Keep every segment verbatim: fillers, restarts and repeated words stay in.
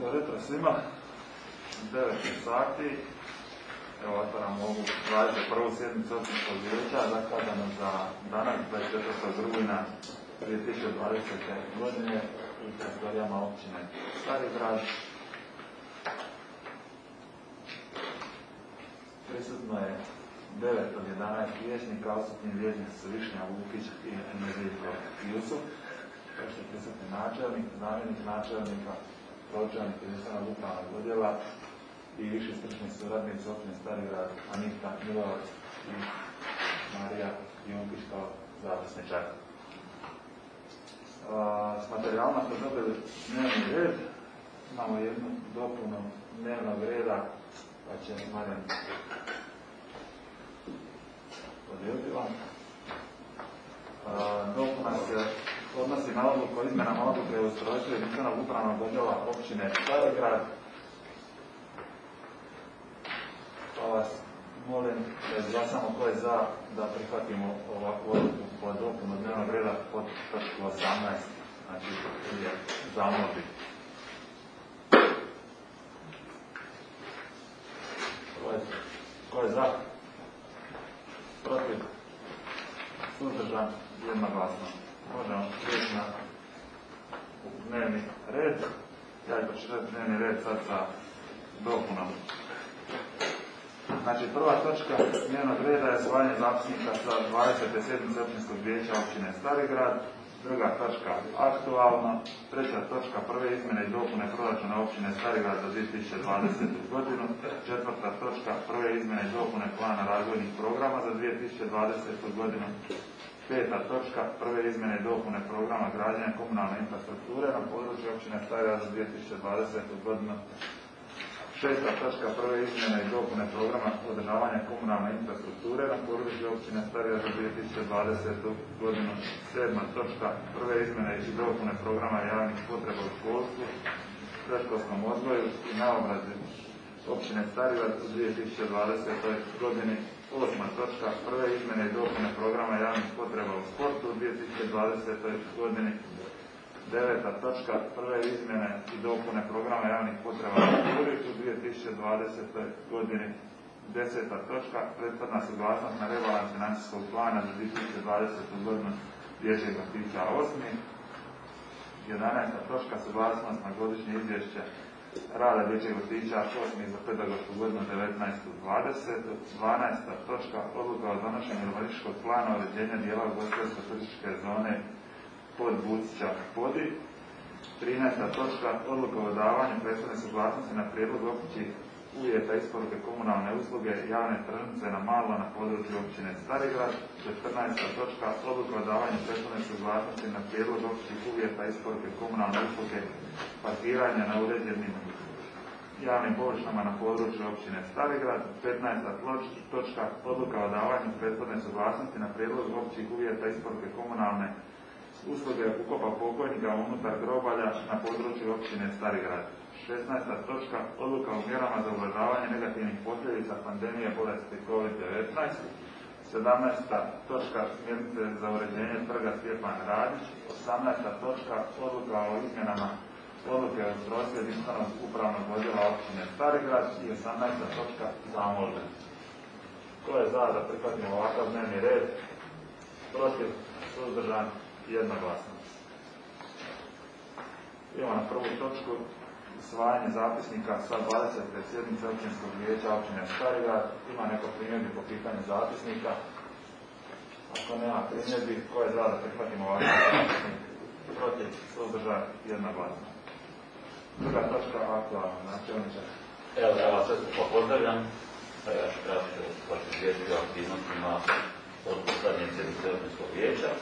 Dobro jutro svima, devet sati, evo otvaramo ovu dvadeset prvu sjednicu općinskog vijeća, zakazano za danas dvadeset četvrtog rujna dvije tisuće dvadesete. godine u prostorijama općine Stari Grad. Prisutno je devet od jedanaest vijećnika, odsutni vijećnici su Višnja Vukić i Nedeljko Jusuf. Još je prisutni načelnik, zamjenik načelnika, pročelnik jedinstvenog upravnog odjela i viši stručni suradnici općine Stari Grad, Anita Milovac i Marija Junkić kao zapisničar. S materijalima smo dobili dnevni red, imamo jednu dopunu dnevnog reda, pa će Marijan podijeliti vam. Dopuna se odnosi na odluku o izmjenama odluke o ustrojstvu jedinstvenog upravnog odjela općine Stari Grad. Pa vas molim da izglasamo ko je za da prihvatimo ovakvu odluku pod dopunu dnevnog reda pod točku osamnaest, znači je zamolbi. Ko je za? Protiv? Suzdržan? Jednoglasno. Možemo prijeći na dnevni red. Ja ću pročitati dnevni red sad sa dopunom. Znači, prva točka dnevnog reda je usvajanje zapisnika sa dvadesete sjednice općinskog vijeća općine Stari Grad. Druga točka aktualno. Treća točka prve izmjene i dopune proračuna općine Stari Grad za dvije tisuće dvadesetu. godinu. Četvrta točka prve izmjene i dopune plana razvojnih programa za dvije tisuće dvadesetu. godinu. Peta točka prve izmjene i dopune programa građenja komunalne infrastrukture na području općine Stari Grad za dvije tisuće dvadesetu. godinu. Šesta točka prve izmjene i dopune programa održavanja komunalne infrastrukture na području općine Stari Grad za dvije tisuće dvadesetu. godinu. Sedma točka prve izmjene i dopune programa javnih potreba u školstvu, predškolskom odgoju i naobrazbi općine Stari Grad za dvije tisuće dvadesetoj. godini. Osma točka prve izmjene i dopune programa javnih potreba u sportu u dvije tisuće dvadesetoj. godini. Deveta točka prve izmjene i dopune programa javnih potreba u kulturi u dvije tisuće dvadesetoj. godini. Deseta točka prethodna suglasnost na rebalans financijskog plana za dvije tisuće dvadesetu. godinu dječjeg vrtića. Osmi. Jedanaesta točka suglasnost na godišnje izvješće rada dječjeg vrtića osmi za pedagošku godinu devetnaestu dvadesetu. Dvanaesta točka odluka o donošenju urbanističkog plana uređenja dijela ugostiteljsko-turističke zone pod Bucića Podi. trinaesta točka odluka o davanju prethodne suglasnosti na prijedlog općih uvjeta isporuke komunalne usluge javne tržnice na malo na području općine Stari Grad. četrnaesta točka odluka o davanju prethodne suglasnosti na prijedlog općih uvjeta isporuke komunalne usluge parkiranja na uređenim javnim površinama na području općine Stari Grad. petnaesta točka odluka o davanju prethodne suglasnosti na prijedlog općih uvjeta isporuke komunalne usluge ukopa pokojnika unutar grobalja na području općine Stari Grad. šesnaesta točka odluka o mjerama za ublažavanje negativnih posljedica pandemije bolesti kovid devetnaest. sedamnaesta točka smjernice za uređenje trga Stjepan Radić. osamnaesta točka odluka o izmjenama odluke o ustrojstvu jedinstvenog upravnog odjela općine Stari Grad i osamnaesta točka zamolbe. Ko je za da prihvatimo ovakav dnevni red? Protiv? Suzdržan? Jednoglasno. Idemo na prvu točku, usvajanje zapisnika sa dvadesete sjednice općinskog vijeća općine Stari Grad. Ima neko primjedbi po pitanju zapisnika? Ako nema primjedbi, ko je za da prihvatimo ovakav zapisnik? Protiv? Suzdržan? Jednoglasno. Druga točka, aktualno, načelniče. Evo, ja vas sve skupa pozdravljam. Ja ću kratko vas izvijestiti o aktivnostima od zadnje sjednice općinskog vijeća.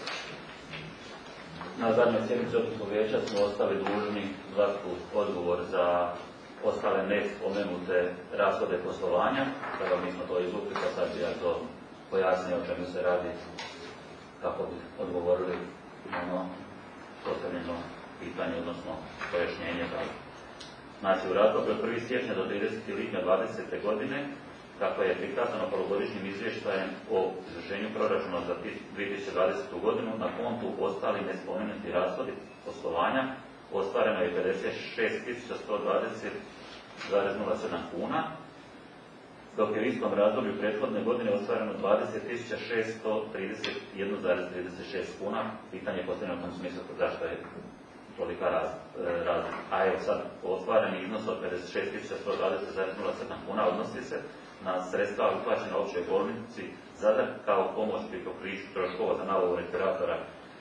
Na zadnjoj sjednici općinskog vijeća smo ostali dužni dati odgovor za ostale nespomenute rashode poslovanja. Kada mi smo to izvukli, pa sad bi ja to pojasnio o čemu se radi, kako bi odgovorili na ono postavljeno pitanje, odnosno pojašnjenje. Znači, u razdoblju od prvog siječnja do tridesetog lipnja dvadesete. godine, kako je prikazano polugodišnjim izvještajem o izvršenju proračuna za dvije tisuće dvadesetu. godinu, na kontu ostali nespomenuti rashodi poslovanja ostvareno je pedeset šest tisuća sto dvadeset zarez nula sedam kuna, dok je u istom razdoblju prethodne godine ostvareno dvadeset tisuća šesto trideset jedan zarez trideset šest kuna. Pitanje je postavljeno u tom smislu zašto je tolika razlika. A evo sad, ostvareni iznos od pedeset šest tisuća sto dvadeset zarez nula sedam kuna odnosi se na sredstva uplaćena općoj bolnici Zadar kao pomoć pri pokriću troškova za nabavu respiratora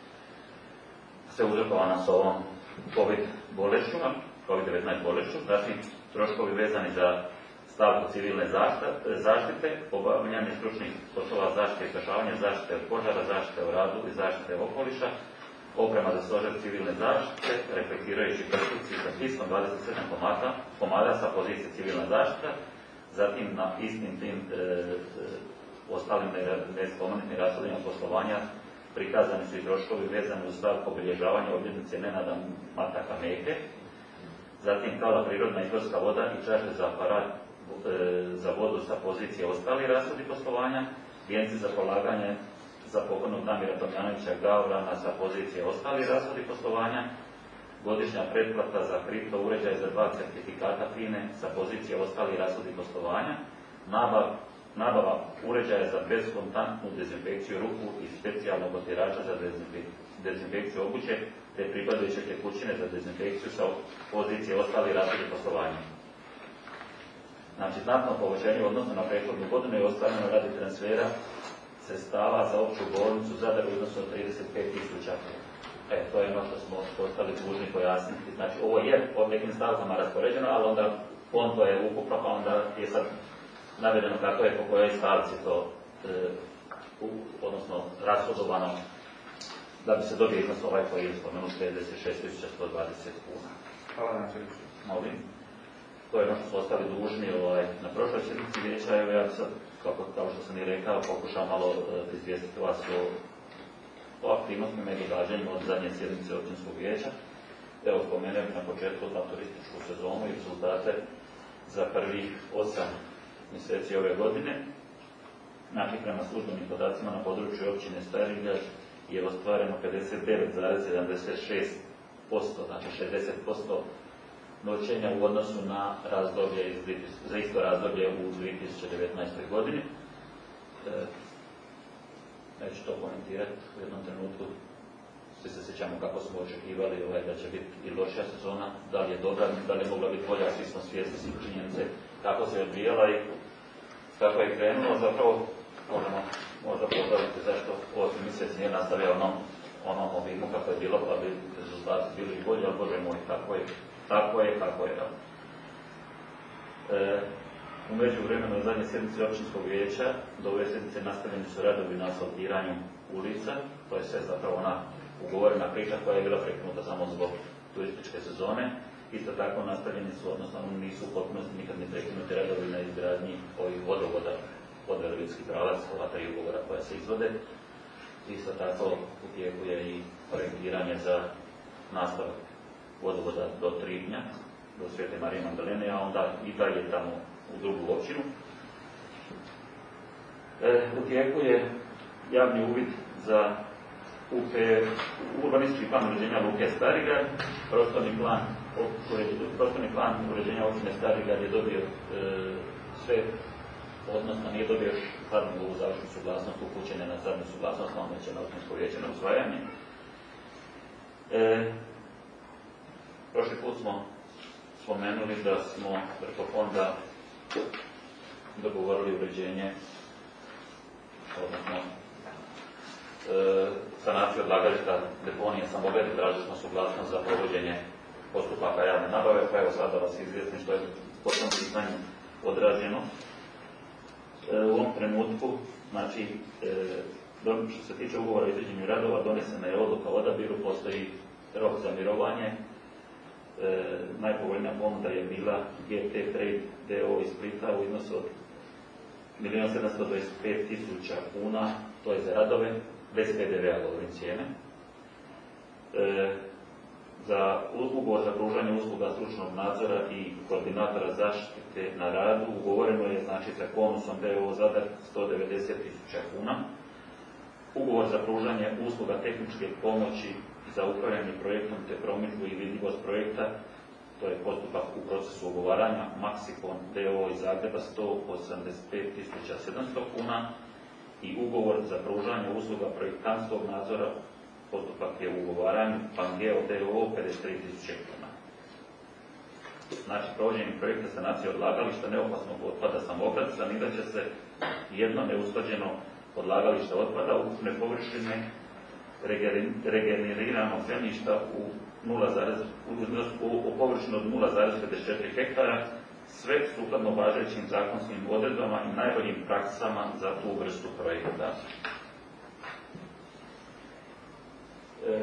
sve uzrokovana s ovom COVID bolešću, COVID devetnaest bolešću, znači troškovi vezani za stavku civilne zaštite, obavljanje stručnih poslova zaštite i spašavanja, zaštite od požara, zaštite u radu i zaštite okoliša, oprema za stožer civilne zaštite, reflektirajući prsluci sa spiskom dvadeset sedam komada, komada sa pozicije civilna zaštita, zatim na istim tim e, e, ostalim nespomenutim rashodima poslovanja prikazani su i troškovi vezani uz stavku obilježavanja obljetnice Nenada Mataka Meke, zatim kala prirodna izvorska voda i čaše za aparat e, za vodu sa pozicije ostali rashodi poslovanja, vijenci za polaganje za pokojnog Damira Tomljanovića Gavrana sa pozicije ostali rashodi poslovanja, godišnja pretplata za kripto uređaj za dva certifikata FINE sa pozicije ostali rashodi poslovanja, nabav, nabava uređaja za bezkontaktnu dezinfekciju ruku i specijalnog otirača za dezinfekciju obuće te pripadajuće tekućine za dezinfekciju sa pozicije ostali rashodi poslovanja. Znači, znatno povećanje u odnosu na prethodnu godinu je ostvareno radi transfera sredstava za opću bolnicu Zadar u iznosu od trideset pet tisuća. E, to je ono što smo ostali dužni pojasniti. Znači, ovo je po nekim stavkama raspoređeno, ali onda konto je ukupno, pa onda je sad navedeno kako je po kojoj stavci to, e, u, odnosno rashodovano, da bi se dobio iznos ovaj koji je spomenut pedeset šest tisuća sto dvadeset kuna. Hvala na čelicu. Molim. To je ono što smo ostali dužni ovaj, na prošloj sjednici vijeća. Evo ja sad, kako, kao što sam i rekao, pokušao malo e, izvijestiti vas o, o aktivnostima i događanjima od zadnje sjednice općinskog vijeća. Evo spomenem na početku na turističku sezonu i rezultate za prvih osam mjeseci ove godine. Znači, prema službenim podacima na području općine Stari Grad je ostvareno pedeset devet zarez sedamdeset šest posto, znači šezdeset posto noćenja u odnosu na razdoblje iz, za isto razdoblje u dvije tisuće devetnaestoj godini. E, neću to komentirati u jednom trenutku. Svi se sjećamo kako smo očekivali ovaj, da će biti i lošija sezona, da li je dobra, da li je mogla biti bolja, svi smo svjesni svih činjenice kako se je odvijala i kako je krenulo. Zapravo možemo možda pozdraviti zašto osmi mjesec nije nastavio onom, onom obimu kako je bilo, pa bi rezultati bili i bolji, ali Bože moj, kako je, kako je, kako je. E, u međuvremenu na zadnje sjednice općinskog vijeća do ove sjednice nastavljeni su radovi na asfaltiranju ulica, to je sve zapravo ona ugovorena priča koja je bila prekinuta samo zbog turističke sezone. Isto tako nastavljeni su, odnosno nisu u potpunosti nikad ne prekinuti radovi na izgradnji ovih vodovoda od Velebitski pravac, ova tri ugovora koja se izvode. Isto tako u tijeku je i projektiranje za nastavak vodovoda do Tribnja, do Svete Marije Magdalene, a onda i dalje tamo u drugu općinu. E, u tijeku je javni uvid za U P, urbanistički plan uređenja Luke Stari Grad, prostorni plan, prostorni plan uređenja općine Stari Grad je dobio e, sve, odnosno nije dobio još zadnju završnu suglasnost, upućene na zadnju suglasnost, onda će na općinsko vijeće na usvajanje. E, prošli put smo spomenuli da smo preko fonda dogovorili uređenje, odnosno e, sanaciju odlagališta deponije Samobor, tražili smo suglasnost za provođenje postupaka javne nabave, pa evo sada vas izvjestim što je po tom pitanju odrađeno. E, u ovom trenutku, znači, e, što se tiče ugovora o izvođenju radova, donesena je odluka o odabiru, postoji rok za mirovanje. E, najpovoljnija ponuda je bila G T Trade D O iz Splita u iznosu od milijun sedamsto dvadeset pet tisuća kuna, to je za radove, bez P D V-a govorim cijene. E, za ugovor za pružanje usluga stručnog nadzora i koordinatora zaštite na radu ugovoreno je, znači, sa Konusom D O Zadar sto devedeset tisuća kuna. ugovor za pružanje usluga tehničke pomoći za upravljanje projektom te promidžbu i vidljivost projekta, to je postupak u procesu ugovaranja, Maxicon d o o iz Zagreba sto osamdeset pet tisuća sedamsto kuna i ugovor za pružanje usluga projektantskog nadzora, postupak je u ugovaranju, Pangeo d o o pedeset tri tisuće kuna. Znači, provođenjem projekta sanacije odlagališta neopasnog otpada Samograd sanirat će se jedno neusklađeno odlagalište otpada ukupne površine regeneriranog zemljišta u, u, u površinu od nula zarez pedeset četiri hektara, sve sukladno važećim zakonskim odredbama i najboljim praksama za tu vrstu projekta. E,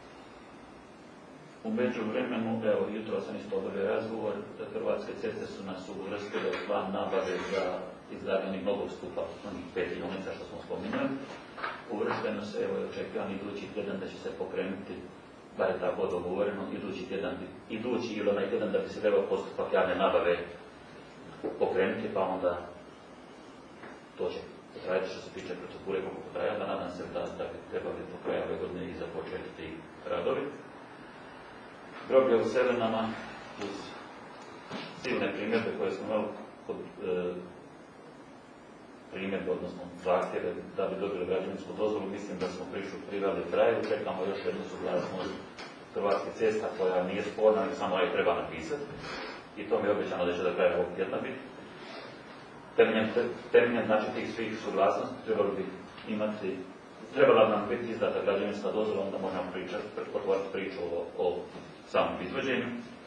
u međuvremenu, evo, jutro sam isto obavio razgovor, Hrvatske ceste su nas uvrstile u plan nabave za izgradnju novog stupa, onih pet kilometara što smo spominjali. Uvršteno se, evo, je očekivan idući tjedan da će se pokrenuti, bar je tako dogovoreno, idući tjedan, idući ili onaj tjedan da bi se trebao postupak javne nabave pokrenuti, pa onda to će potrajati što se tiče procedure kako potraja, da nadam se da, da bi trebali do kraja ove godine i započeti ti radovi. Groblje u Selenama, uz silne primjedbe koje smo imali kod e, primjedbe, odnosno zahtjeve da bi dobili građevinsku dozvolu, mislim da smo priču priveli kraju, čekamo još jednu suglasnost Hrvatske cesta koja nije sporna, nego samo je treba napisati. I to mi je obećano da će do kraja ovog tjedna biti. Temeljem, temeljem znači tih svih suglasnosti trebali bi imati, trebala bi nam biti izdata građevinska dozvola, onda možemo pričati, otvoriti priču o, o samom izvođenju.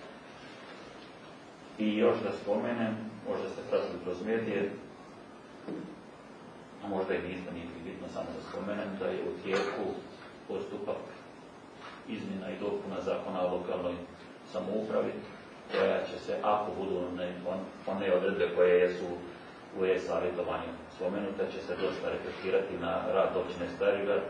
I još da spomenem, možda ste pratili kroz medije, a možda i niste, nije bitno samo da spomenem, da je u tijeku postupak izmjena i dopuna zakona o lokalnoj samoupravi, koja će se, ako budu one, one odredbe koje jesu u e-savjetovanju spomenute, će se dosta reflektirati na rad općine Stari Grad.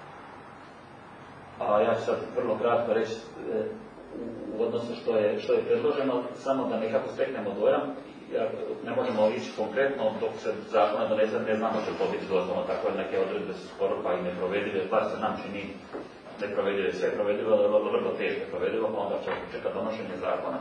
A ja ću sad vrlo kratko reći e, u odnosu što je, što je predloženo, samo da nekako steknemo dojam. Ja, ne možemo ići konkretno dok se zakona donese, ne znamo će to biti doslovno tako, neke odredbe su skoro pa i neprovedive, bar se nam čini neprovedive, sve provedivo, ali vrlo, vrlo teško provedivo, pa onda će čekati donošenje zakona.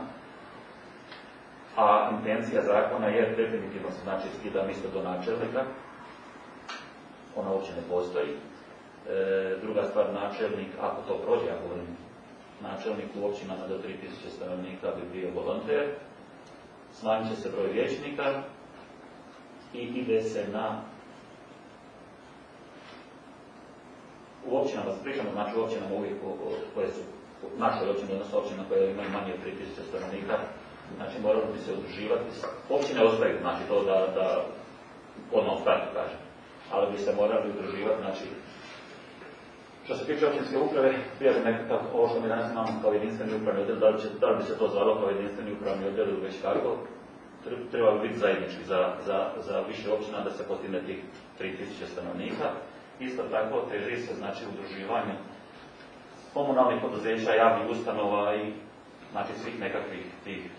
A intencija zakona je definitivno se znači skida mjesto do načelnika, ona uopće ne postoji. E, druga stvar, načelnik, ako to prođe, ja govorim, načelnik u općinama do tri tisuće stanovnika bi bio volonter, smanjit će se broj vijećnika i ide se na u općinama, pričamo znači u općinama uvijek koje su našoj općini, odnosno općina koje imaju manje od tri tisuće stanovnika, znači moralo bi se udruživati. Općine ostaju, znači to da, da odmah u startu kažem, ali bi se morali udruživati, znači što se tiče općinske uprave, prijavim nekakav, ovo što mi danas imamo kao jedinstveni upravni odjel, da li, će, da li bi se to zvalo kao jedinstveni upravni odjel ili već kako, treba bi biti zajednički za, za, za više općina da se postigne tih tri tisuće stanovnika. Isto tako teži se znači udruživanje komunalnih poduzeća, javnih ustanova i znači svih nekakvih tih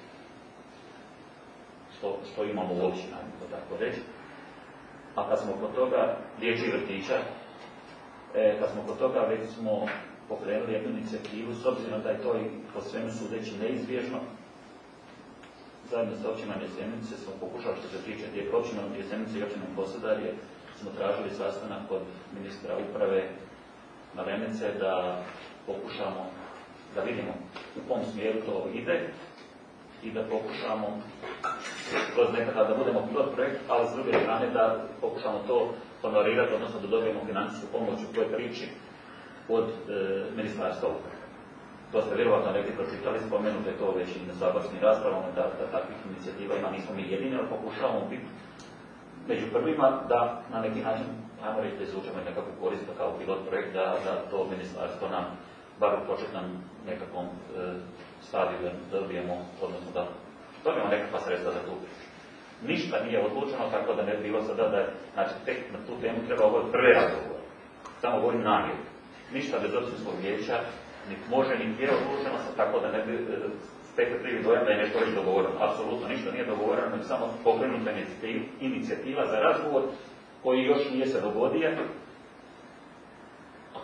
što, što imamo u općinama, to tako reći. A kad smo kod toga dječjih vrtića, e, kad smo kod toga već smo pokrenuli jednu inicijativu, s obzirom da je to i po svemu sudeći neizbježno. Zajedno sa općinom Jesenice smo pokušali što se tiče tijek općinom Jesenice i općinom Posedarje, smo tražili sastanak kod ministra uprave Malenice da pokušamo da vidimo u kom smjeru to ide i da pokušamo kroz nekada da budemo pilot projekt, ali s druge strane da pokušamo to honorirati, odnosno da dobijemo financijsku pomoć u toj priči od e, ministarstva uprave. To ste vjerovatno neki pročitali, spomenute to već i na saborskim raspravama, da, da takvih inicijativa ima, nismo mi jedini, ali pokušavamo biti među prvima da na neki način, ajmo reći da izvučemo nekakvu korist kao pilot projekt, da, da to ministarstvo nam, bar u početnom nekakvom e, stadiju da dobijemo, odnosno da dobijemo nekakva sredstva za tu priču. Ništa nije odlučeno, tako da ne bi bilo sada da je, znači tek na tu temu treba govoriti prve razgovore. Samo govorim namjeru. Ništa bez općinskog vijeća, niti može, niti je odlučeno, tako da ne bi stekli krivi dojam da je nešto već dogovoreno. Apsolutno ništa nije dogovoreno, nego samo pokrenuta inicijativa za razgovor koji još nije se dogodio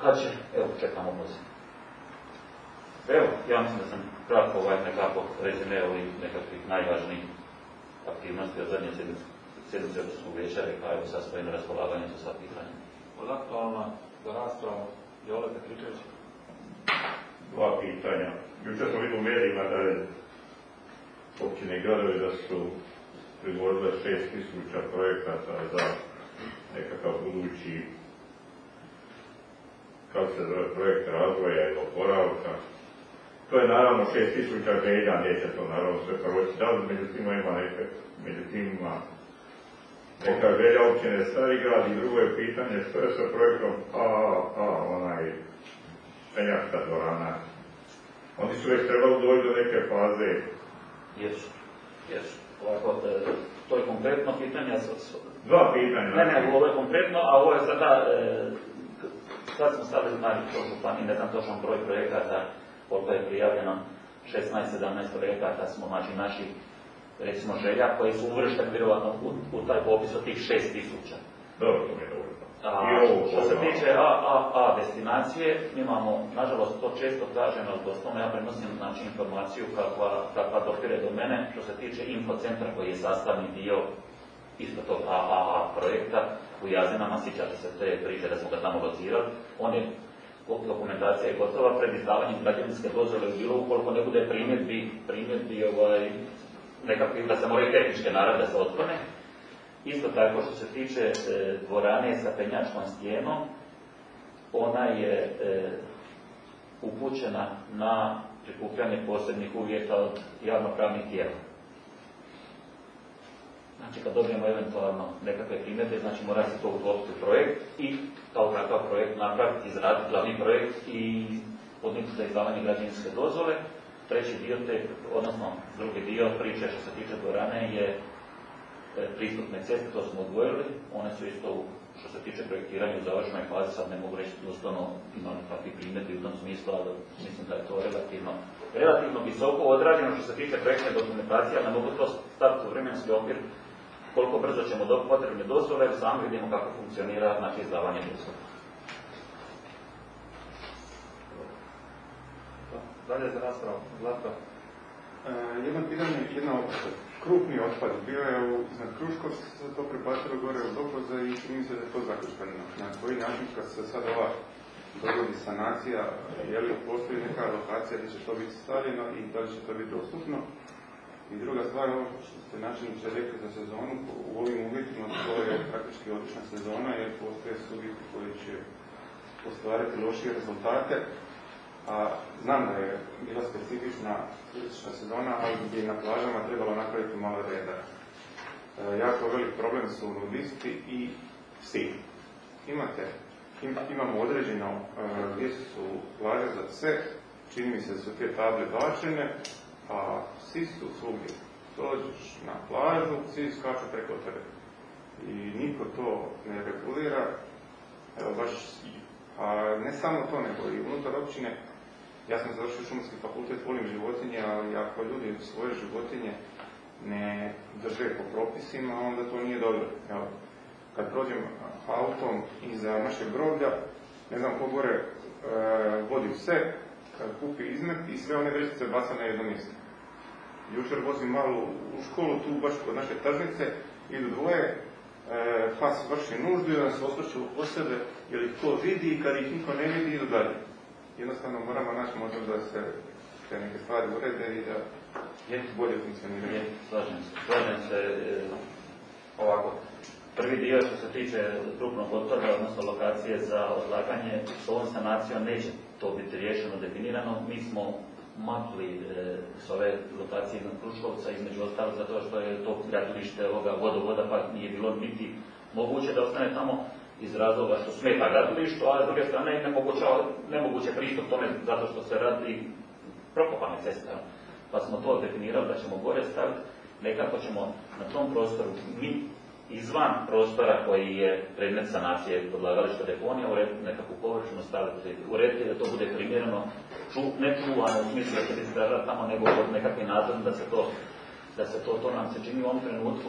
kad će, evo, čekamo poziv. Evo, ja mislim da sam kratko ovaj nekako rezime ovih nekakvih najvažnijih aktivnosti od zadnje sjednice općinskog vijeća, rekao evo sad stojim na raspolaganju za sva pitanja. Od aktualna za raspravu Jole Petričević. Dva pitanja. Jučer smo vidjeli u medijima da je općine i gradovi da su izvodile šest tisuća projekata za nekakav budući, kako se zove, projekt razvoja i oporavka. To je naravno šest tisuća želja, neće to naravno sve proći, da li međutim ima neke, međutim ima neka želja općine Stari Grad i drugo je pitanje što je sa projektom A A, onaj penjačka dvorana. Oni su već trebali doći do neke faze. Jesu, jesu. Ovako, to je konkretno pitanje. Dva pitanja. Ne, ne, ovo je konkretno, a ovo je sada, e, sad smo stavili na županiji, ne znam točno broj projekata, koliko je prijavljeno, šesnaest sedamnaest projekata smo, znači naši, recimo, želja koji su uvršteni vjerovatno u, u taj popis od tih šest tisuća. Dobro, to mi je dobro. Što se tiče A A A destinacije, imamo, nažalost, to često kažem, ali doslovno ja prenosim znači, informaciju kakva, kakva dopire do mene, što se tiče infocentra koji je sastavni dio isto tog A A A projekta u Jazinama, sjećate se te priče da smo ga tamo locirali. On je, dokumentacija je gotova, pred izdavanjem građevinske dozvole je bilo, ukoliko ne bude primjedbi, primjedbi ovaj, nekakvih da se moraju tehničke narav da se otklone. Isto tako što se tiče e, dvorane sa penjačkom stijenom, ona je e, upućena na prikupljanje posebnih uvjeta od javnopravnih tijela. Znači kad dobijemo eventualno nekakve primjedbe, znači mora se to uklopiti u projekt i kao takav projekt napraviti, izraditi glavni projekt i podnijeti za izdavanje građevinske dozvole. Treći dio, te, odnosno drugi dio priče što se tiče dvorane je pristupne ceste, to smo odvojili, one su isto, što se tiče projektiranja u završnoj fazi, sad ne mogu reći doslovno imali kakvi primjedbi u tom smislu, ali mislim da je to relativno, relativno visoko odrađeno što se tiče projektne dokumentacije, ali ne mogu to staviti u vremenski okvir koliko brzo ćemo dobiti potrebne dozvole, jer sami vidimo kako funkcionira znači izdavanje dozvole. Dalje za raspravu, Zlato. E, jedno pitanje, jedna opcija. Krupni otpad bio je u, iznad Kruškovca, se to prebacilo gore u Dokoza i čini se da je to zakršpeno. Na koji način kad se sad ova dogodi sanacija, je li postoji neka lokacija gdje će to biti stavljeno i da li će to biti dostupno? I druga stvar, ovo što ste načelniče rekli za sezonu, u ovim uvjetima to je praktički odlična sezona jer postoje subjekti koji će ostvariti lošije rezultate. A znam da je bila specifična turistička sezona, ali bi na plažama trebalo napraviti malo reda. E, jako velik problem su nudisti i psi. Imate, im, imamo određeno e, gdje su plaže za pse, čini mi se da su te table bačene, a psi su svugdje. Dođeš na plažu, psi skaču preko tebe. I niko to ne regulira, evo baš, a ne samo to, nego i unutar općine. Ja sam završio šumarski fakultet, volim životinje, ali ako ljudi svoje životinje ne drže po propisima, onda to nije dobro. Evo, kad prođem autom iza našeg groblja, ne znam ko gore e, vodi pse, kad kupi izmet i sve one vrećice baca na jedno mjesto. Jučer vozim malo u školu, tu baš kod naše tržnice, idu dvoje, e, pas vrši nuždu i onda se osvrću po sebe, jer ih to vidi i kad ih niko ne vidi, idu dalje. Jednostavno moramo naći možda da se te neke stvari urede i da je bolje funkcioniraju. Slažem se. Slažem se e, ovako. Prvi dio što se tiče krupnog otpada, odnosno lokacije za odlaganje, s ovom sanacijom neće to biti riješeno, definirano. Mi smo makli e, s ove lokacije iznad Kruškovca, između ostalog zato što je to gradilište ovoga vodovoda, pa nije bilo niti moguće da ostane tamo iz razloga što smeta gradilištu, a s druge strane nemoguće pristup tome zato što se radi prokopane ceste. Pa smo to definirali da ćemo gore staviti, nekako ćemo na tom prostoru, mi izvan prostora koji je predmet sanacije odlagališta deponija, urediti nekakvu površinu staviti, urediti da to bude primjereno, ču, ne čuvano u smislu da se istražava tamo, nego od nekakvi nadzor da se to, da se to, to nam se čini u ovom trenutku.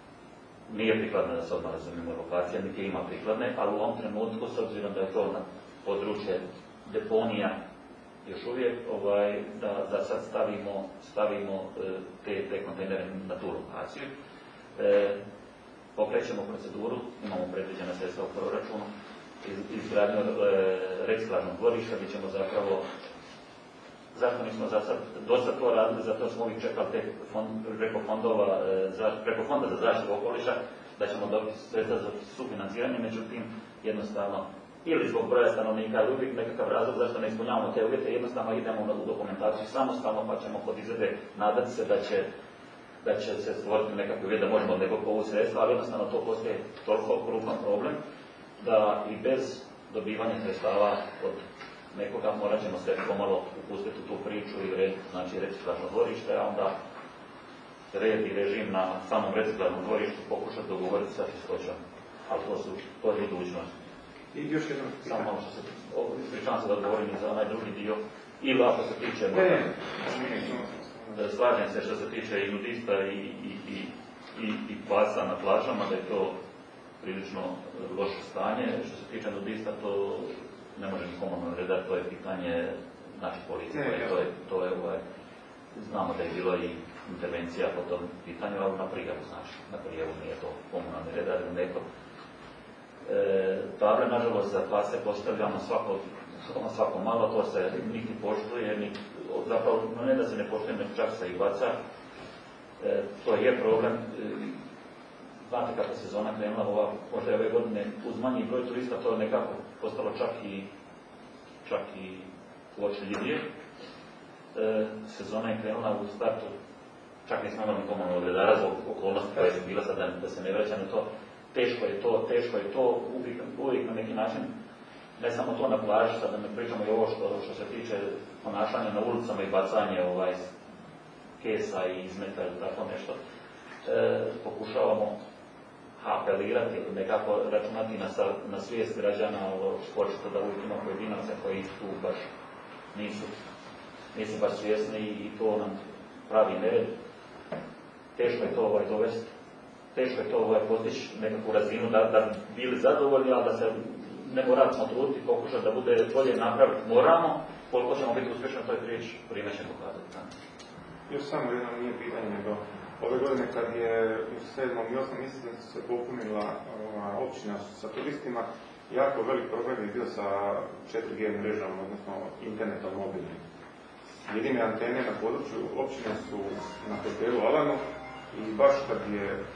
Nije prikladna da se odmah razumijemo lokacija, niti ima prikladne, ali u ovom trenutku, s obzirom da je to na područje deponija još uvijek, ovaj, da, da sad stavimo, stavimo te, te kontejnere na tu lokaciju. E, pokrećemo proceduru, imamo predviđena sredstva u proračunu, iz, izgradnju e, reciklažnog dvorišta, gdje ćemo zapravo, zašto nismo za sad, dosta to radili, zato smo uvijek čekali te fond, preko, fondova, e, za, preko fonda za zaštitu okoliša, da ćemo dobiti sredstva za sufinanciranje, međutim, jednostavno, ili zbog broja stanovnika, ili uvijek nekakav razlog zašto ne ispunjavamo te uvjete, jednostavno idemo u dokumentaciju samostalno, pa ćemo kod izrade nadati se da će, da će se stvoriti nekakve uvjete, da možemo od nekog povući sredstva, ali jednostavno to postoje toliko krupan problem, da i bez dobivanja sredstava od nekoga morat ćemo se pomalo upustiti u tu priču i red, znači reciklažno dvorište, a onda red i režim na samom reciklažnom dvorištu pokušati dogovoriti sa čistoćom. Ali to su, to je budućnost. I još jedno pitanje. Samo malo što se, ispričavam se da odgovorim za onaj drugi dio. Ili ako se tiče, ne, ne, ne, slažem se što se tiče i nudista i, i, i, i, i pasa na plažama, da je to prilično loše stanje. Što se tiče nudista, to ne može ni komunalni redar, to je pitanje naše policije. Ne, to je, to je, ovaj, znamo da je bilo i intervencija po tom pitanju, ali na prijavu, znači, na prijavu nije to komunalni redar ili neko. E, table, nažalost, za pase postavljamo svako, svako malo, to se niti poštuje, niti, zapravo, ne da se ne poštuje, nek čak se i baca. E, to je problem. E, znate kako sezona krenula, ova, možda je ove godine uz manji broj turista, to je nekako postalo čak i, čak i uočljivije. E, sezona je krenula u startu, čak nismo imali komunalnog redara zbog okolnosti koje su bila sad, da, da se ne vraća na to. Teško je to, teško je to, uvijek, uvijek na neki način, ne samo to na plaži, sad da ne pričamo i ovo što, što se tiče ponašanja na ulicama i bacanje ovaj, kesa i izmeta ili tako nešto. E, pokušavamo apelirati ili nekako računati na, na svijest građana, očito da uvijek ima pojedinaca koji tu baš nisu, nisu baš svjesni i to nam pravi nered. Teško je to ovaj, dovesti. Teško je to ovaj, postići nekakvu razinu da, da bili zadovoljni, ali da se ne moramo truditi, pokušati da bude bolje napraviti. Moramo, koliko ćemo biti uspješni na toj priči, vrijeme će pokazati. Još samo jedno nije pitanje, nego ove godine kad je u sedmom i osmom mjesecu se popunila ova, općina sa turistima, jako velik problem je bio sa četiri G mrežom, odnosno internetom mobilnim. Jedine antene na području općine su na hotelu Alanu, i baš kad je e,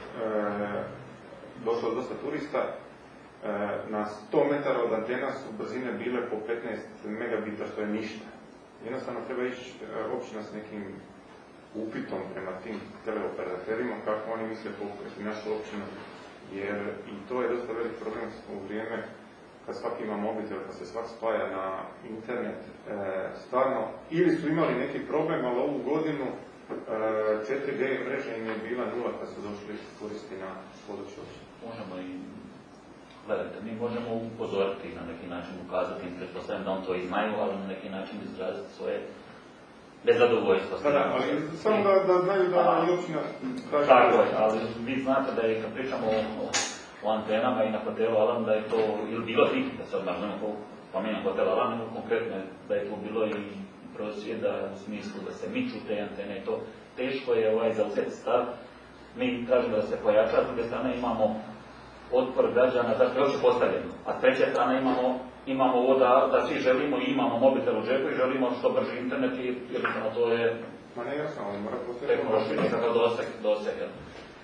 došlo dosta turista, e, na sto metara od antena su brzine bile po petnaest megabita, što je ništa. Jednostavno treba ići e, općina s nekim upitom prema tim teleoperaterima, kako oni misle pokriti našu općinu, jer i to je dosta velik problem u vrijeme kad svaki ima mobitel, kad se svak spaja na internet. E, stvarno, ili su imali neki problem, ali ovu godinu četiri G mreža im je bila nula kad su došli turisti na području općine. Možemo i, gledajte, mi možemo upozoriti na neki način, ukazati im, pretpostavljam da on to i znaju, ali na neki način izraziti svoje nezadovoljstvo. Da, da, ali samo da, da znaju da je općina... Tako je, ali vi znate da je, kad pričamo o, o antenama i na hotelu Alan, da je to, ili bilo tih, da se odmažemo ko pomijenjam hotel Alan, nego konkretno da je to bilo i prosvjeda u smislu da se miču te antene i to teško je ovaj, zauzeti stav. Mi kažemo da se pojača, s druge strane imamo otpor građana, zato je uopće postavljeno. A s treće strane imamo, imamo ovo da, da svi želimo i imamo mobitel u džepu i želimo što brži internet i jednostavno to je Ma ne, jasno, ali mora postaviti tehnološki nekakav doseg. doseg ja.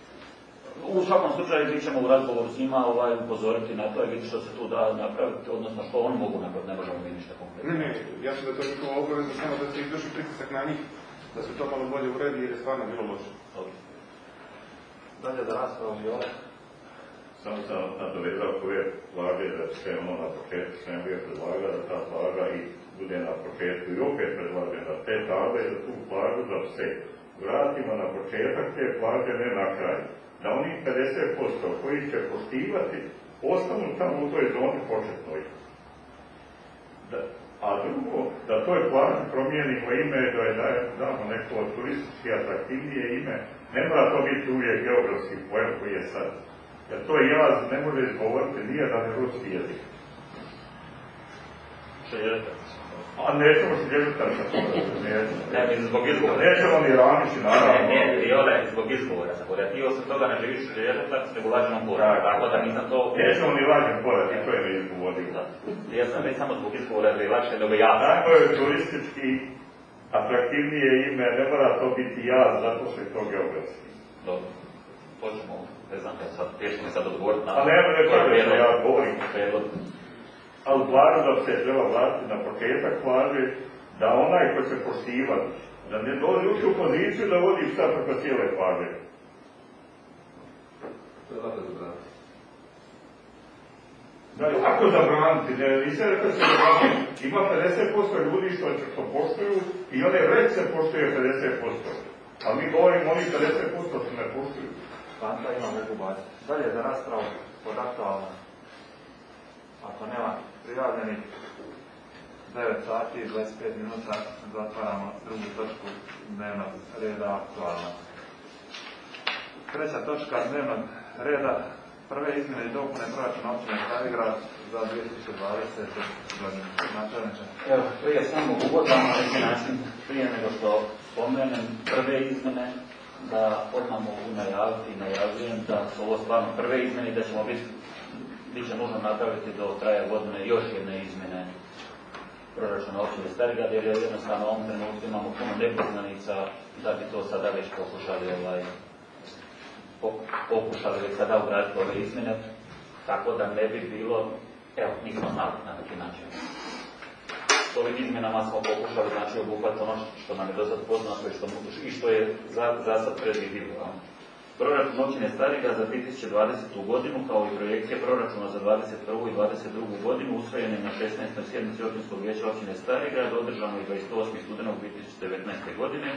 U svakom slučaju mi ćemo u razgovoru s njima ovaj, upozoriti na to i vidjeti što se tu da napraviti, odnosno što oni mogu napraviti, ne možemo mi ništa konkretno. Ne, ne, jasno da je to njihova obaveza, samo da se izvrši pritisak na njih, da se to malo bolje uredi jer je stvarno bilo loše. Okay. Dalje da raspravu i ovaj. Samo sam nadovezao koje plaže da se ono na početku sam bio predlagao da ta plaža i bude na početku i opet predlažem da te table za tu plažu da se vratimo na početak te plaže, ne na kraj. Da oni pedeset posto koji će poštivati ostanu tamo u toj zoni početnoj. Da, a drugo, da toj plaži promijenimo ime, da je damo neko turistički atraktivnije ime, ne mora to biti uvijek geografski pojam koji je sad. Jer to jaz ne može izgovoriti nijedan ruski jezik. Šeljeta. A nećemo Šeljeta sa Ne, mi zbog izgovora. Nećemo ni Ramići, naravno. Ne, ne, Viola je zbog izgovora. Ja ti osim toga ne živiš u Šeljeta, nego lažnom poredu. Tako da nisam to... Nećemo ni lažnom poredu, to je mi izgovorio. Ja sam već samo zbog izgovora, da je lakše nego ja. Tako je turistički atraktivnije ime, ne mora to biti ja, zato što je to geografski. Dobro. Počnemo, ne znam kad sad, teško mi sad odgovoriti na... A nema ne kaže što ja govorim. Predlog. Ali plaža da se treba vratiti na početak plaže, da onaj ko se poštiva, da ne dođe ući u poziciju da vodi šta preko cijele plaže. To je lako zabraniti. Da je lako zabraniti, ne, nisam rekao se zabraniti. Ima pedeset posto ljudi što, što poštuju i one već se poštuje pedeset posto. A mi govorimo oni pedeset posto što ne poštuju. Panta ima mogu baciti. Dalje za raspravu pod aktualno. Ako nema prijavljenih, devet sati i dvadeset pet minuta zatvaramo drugu točku dnevnog reda aktualno. Treća točka dnevnog reda, prve izmjene i dopune proračuna općine Starigrad za dvije tisuće dvadesete. godine. Načelniče. Evo, prije samog uvoda na neki način, prije nego što spomenem prve izmjene, da odmah mogu najaviti i najavljujem da su ovo stvarno prve izmjene i da ćemo biti bit će nužno napraviti do kraja godine još jedne izmjene proračuna općine Starigrad, jer je jednostavno u ovom trenutku imamo puno nepoznanica da bi to sada već pokušali, ovaj, pokušali već sada ugraditi ove izmjene, tako da ne bi bilo, evo, nismo znali na neki način. S ovim izmjenama smo pokušali, znači, obuhvatiti ono što nam je do sad poznato i što, i što je za, za sad predvidivo. Proračun općine Starigrad za dvije tisuće dvadesetu. godinu, kao i projekcije proračuna za dvadeset prvu i dvadeset drugu. godinu, usvojen je na šesnaestoj sjednici Općinskog vijeća općine Starigrad, održano je dvadeset osmog studenog dvije tisuće devetnaeste. godine,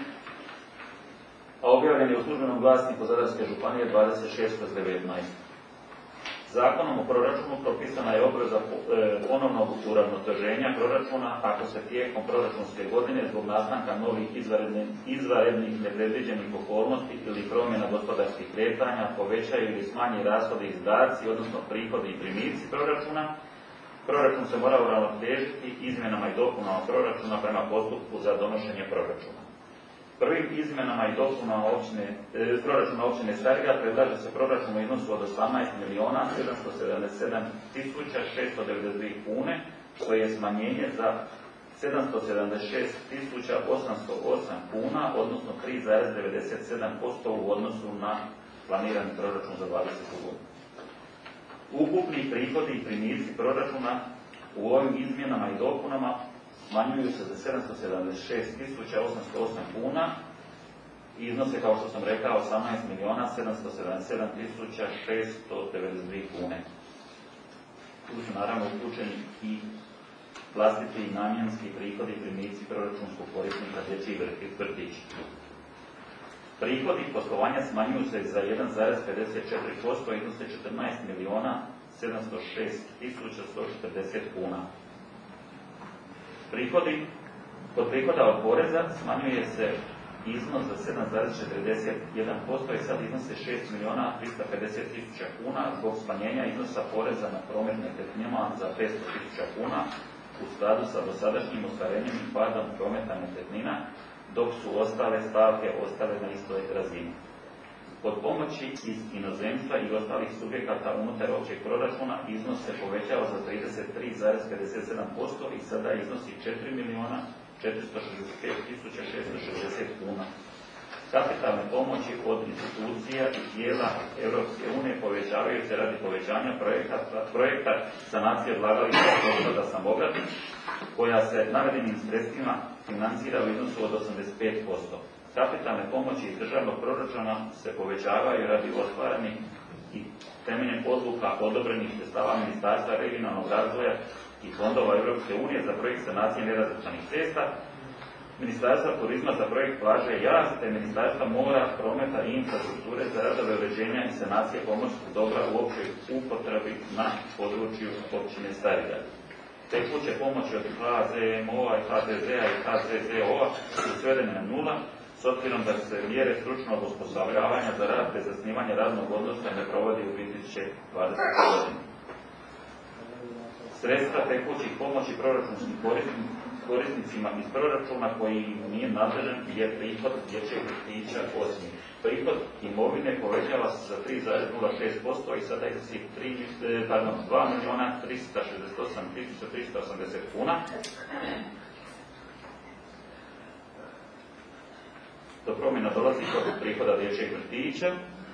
a objavljen je u službenom glasniku Zadarske županije dvadeset šest kroz devetnaest. Zakonom o proračunu propisana je obveza ponovnog uravnoteženja proračuna ako se tijekom proračunske godine zbog nastanka novih izvanrednih, izvanrednih nepredviđenih okolnosti ili promjena gospodarskih kretanja povećaju ili smanji rashodi i izdaci, odnosno prihodi i primici proračuna. Proračun se mora uravnotežiti izmjenama i dopunama proračuna prema postupku za donošenje proračuna. Prvim izmjenama i dopunama općine, e, proračuna općine Starigrad predlaže se proračun u iznosu od osamnaest milijuna sedamsto sedamdeset sedam tisuća šesto devedeset dvije kune, što je smanjenje za sedamsto sedamdeset šest tisuća osamsto osam kuna, odnosno tri zarez devedeset sedam posto u odnosu na planirani proračun za dvadesetu. godinu. Ukupni prihodi i primici proračuna u ovim izmjenama i dopunama smanjuju se za sedamsto sedamdeset šest tisuća osamsto osam kuna i iznose, kao što sam rekao, osamnaest milijuna sedamsto sedamdeset sedam tisuća šesto devedeset dvije kune. Tu su naravno uključeni i vlastiti i namjenski prihodi i primici proračunskog korisnika dječjih vrtića. Prihodi poslovanja smanjuju se za jedan zarez pedeset četiri posto i iznose četrnaest milijuna sedamsto šest tisuća sto četrdeset kuna. Prihodi, kod prihoda od poreza smanjuje se iznos za sedam zarez četrdeset jedan posto i sad iznose šest milijuna trista pedeset tisuća kuna zbog smanjenja iznosa poreza na promet nekretninama za petsto tisuća kuna u skladu sa dosadašnjim ostvarenjem i padom prometa nekretnina, dok su ostale stavke ostale na istoj razini. Kod pomoći iz inozemstva i ostalih subjekata unutar općeg proračuna iznos se povećao za trideset tri zarez pedeset sedam posto i sada iznosi četiri milijuna četiristo šezdeset pet tisuća šesto šezdeset kuna. Kapitalne pomoći od institucija i tijela Europske unije povećavaju se radi povećanja projekta, projekta sanacije odlagališta otpada Samograd, koja se navedenim sredstvima financira u iznosu od osamdeset pet posto. Kapitalne pomoći iz državnog proračuna se povećavaju radi ostvarenih i temeljem odluka odobrenih sredstava Ministarstva regionalnog razvoja i fondova Europske unije za projekt sanacije nerazvrstanih cesta, Ministarstva turizma za projekt plaže Jaz, te Ministarstva mora, prometa i infrastrukture za radove uređenja i sanacije pomorskog dobra u općoj upotrebi na području općine Starigrad. Tekuće pomoći od H Z M O-a i H Z Z-a i H Z Z O-a su svedene na nula, s obzirom da se mjere stručnog osposobljavanja za rad bez zasnivanja radnog odnosa ne provodi u dvije tisuće dvadesetoj. godini. sredstva tekućih pomoći proračunskim korisnicima iz proračuna koji nije nadležan je prihod dječjeg vrtića osmi. Prihod imovine povećava se za tri zarez nula šest posto i sada iznosi dva milijuna trista šezdeset osam tisuća trista osamdeset kuna. Do promjena dolazi kod prihoda dječjeg vrtića.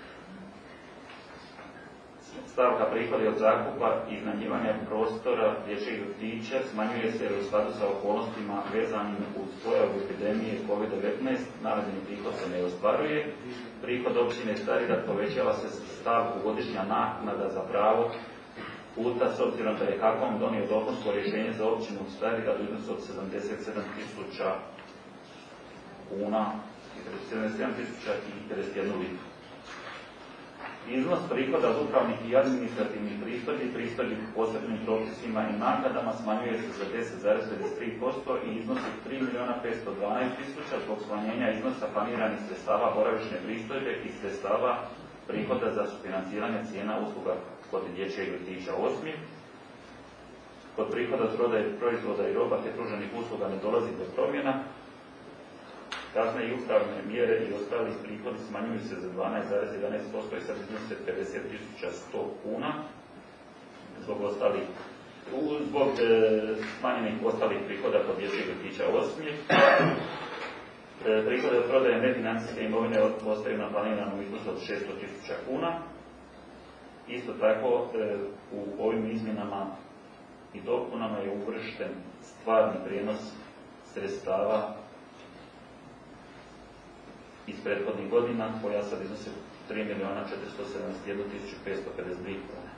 Stavka prihodi od zakupa i iznajmljivanja prostora dječjeg vrtića smanjuje se u skladu sa okolnostima vezanim uz pojavu epidemije kovid devetnaest, navedeni prihod se ne ostvaruje. Prihod općine Stari Grad povećava se stavku godišnja naknada za pravo puta, s obzirom da je HAKOM donio dopunsko rješenje za općinu Stari Grad u iznosu od sedamdeset sedam tisuća kuna, sedamdeset sedam tisuća i pedeset jednu lipu. Iznos prihoda od upravnih i administrativnih pristojbi, pristojbi po posebnim propisima i naknadama smanjuje se za deset zarez pedeset tri posto i iznosi tri milijuna petsto dvanaest tisuća zbog smanjenja iznosa planiranih sredstava boravišne pristojbe i sredstava prihoda za sufinanciranje cijena usluga kod dječjeg vrtića osmi. Kod prihoda od prodaje proizvoda i roba te pruženih usluga ne dolazi do promjena. Kazne i upravne mjere i ostali prihodi smanjuju se za dvanaest zarez jedanaest posto i sad iznose pedeset tisuća sto kuna zbog ostalih zbog e, smanjenih ostalih prihoda kod dječjeg vrtića osmi. E, prihode od prodaje nefinancijske imovine ostaju na planiranom iznosu od šesto tisuća kuna. Isto tako e, u ovim izmjenama i dopunama je uvršten stvarni prijenos sredstava iz prethodnih godina, koja sad iznose tri milijuna četiristo sedamdeset jednu tisuću petsto pedeset dvije kuna.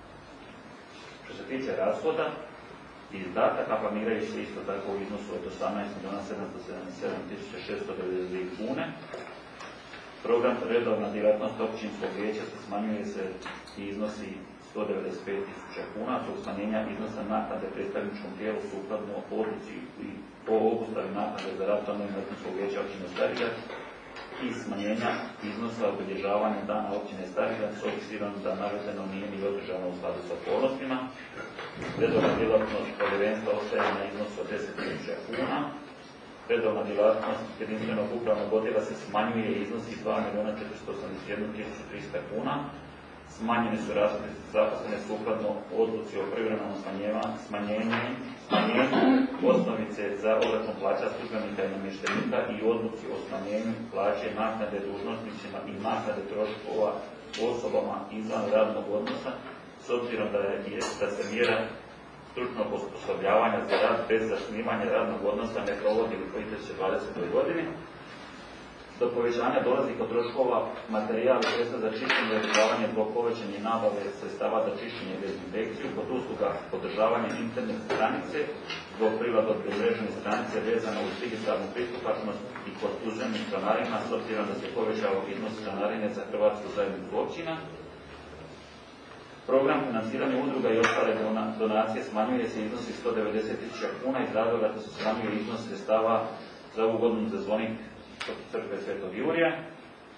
Što se tiče rashoda i izdataka, planiraju se isto tako u iznosu od osamnaest milijuna sedamsto sedamdeset sedam tisuća šesto devedeset dvije kune. Program redovna djelatnost općinskog vijeća se smanjuje se i iznosi sto devedeset pet tisuća kuna, zbog smanjenja iznosa naknade predstavničkom tijelu sukladno odluci i po obustavi naknade za rad članova općinskog vijeća općine Stari Grad i smanjenja iznosa obilježavanja dana općine Stari Grad s obzirom da navedeno nije ni održano u skladu s okolnostima. Redovna djelatnost povjerenstva ostaje na iznosu od deset tisuća kuna. Redovna djelatnost jedinstvenog upravnog odjela se smanjuje i iznosi dva milijuna četiristo osamdeset jednu tisuću trista kuna. Smanjene su rashodi zaposlene sukladno odluci o privremenom smanjenju osnovice za obračun plaća službenika i namještenika i odluci o smanjenju plaće naknade dužnosnicima i naknade troškova osobama izvan radnog odnosa, s obzirom da, je, da se mjera stručnog osposobljavanja za rad bez zasnivanja radnog odnosa ne provodi u dvije tisuće dvadesetoj godini. Do povećanja dolazi kod troškova materijala i sredstva za čišćenje i održavanje zbog povećanja nabave sredstava za čišćenje i dezinfekciju, kod usluga održavanja internet stranice zbog prilagodbe mrežne stranice vezano uz digitalnu pristupačnost i kod tuzemnih članarina, s obzirom da se povećao iznos članarine za Hrvatsku zajednicu općina. Program financiranja udruga i ostale donacije smanjuje se iznosi sto devedeset tisuća kuna iz razloga da se smanjuje iznos sredstava za ovu godinu za zvonik crkve Svetog Jurija. E,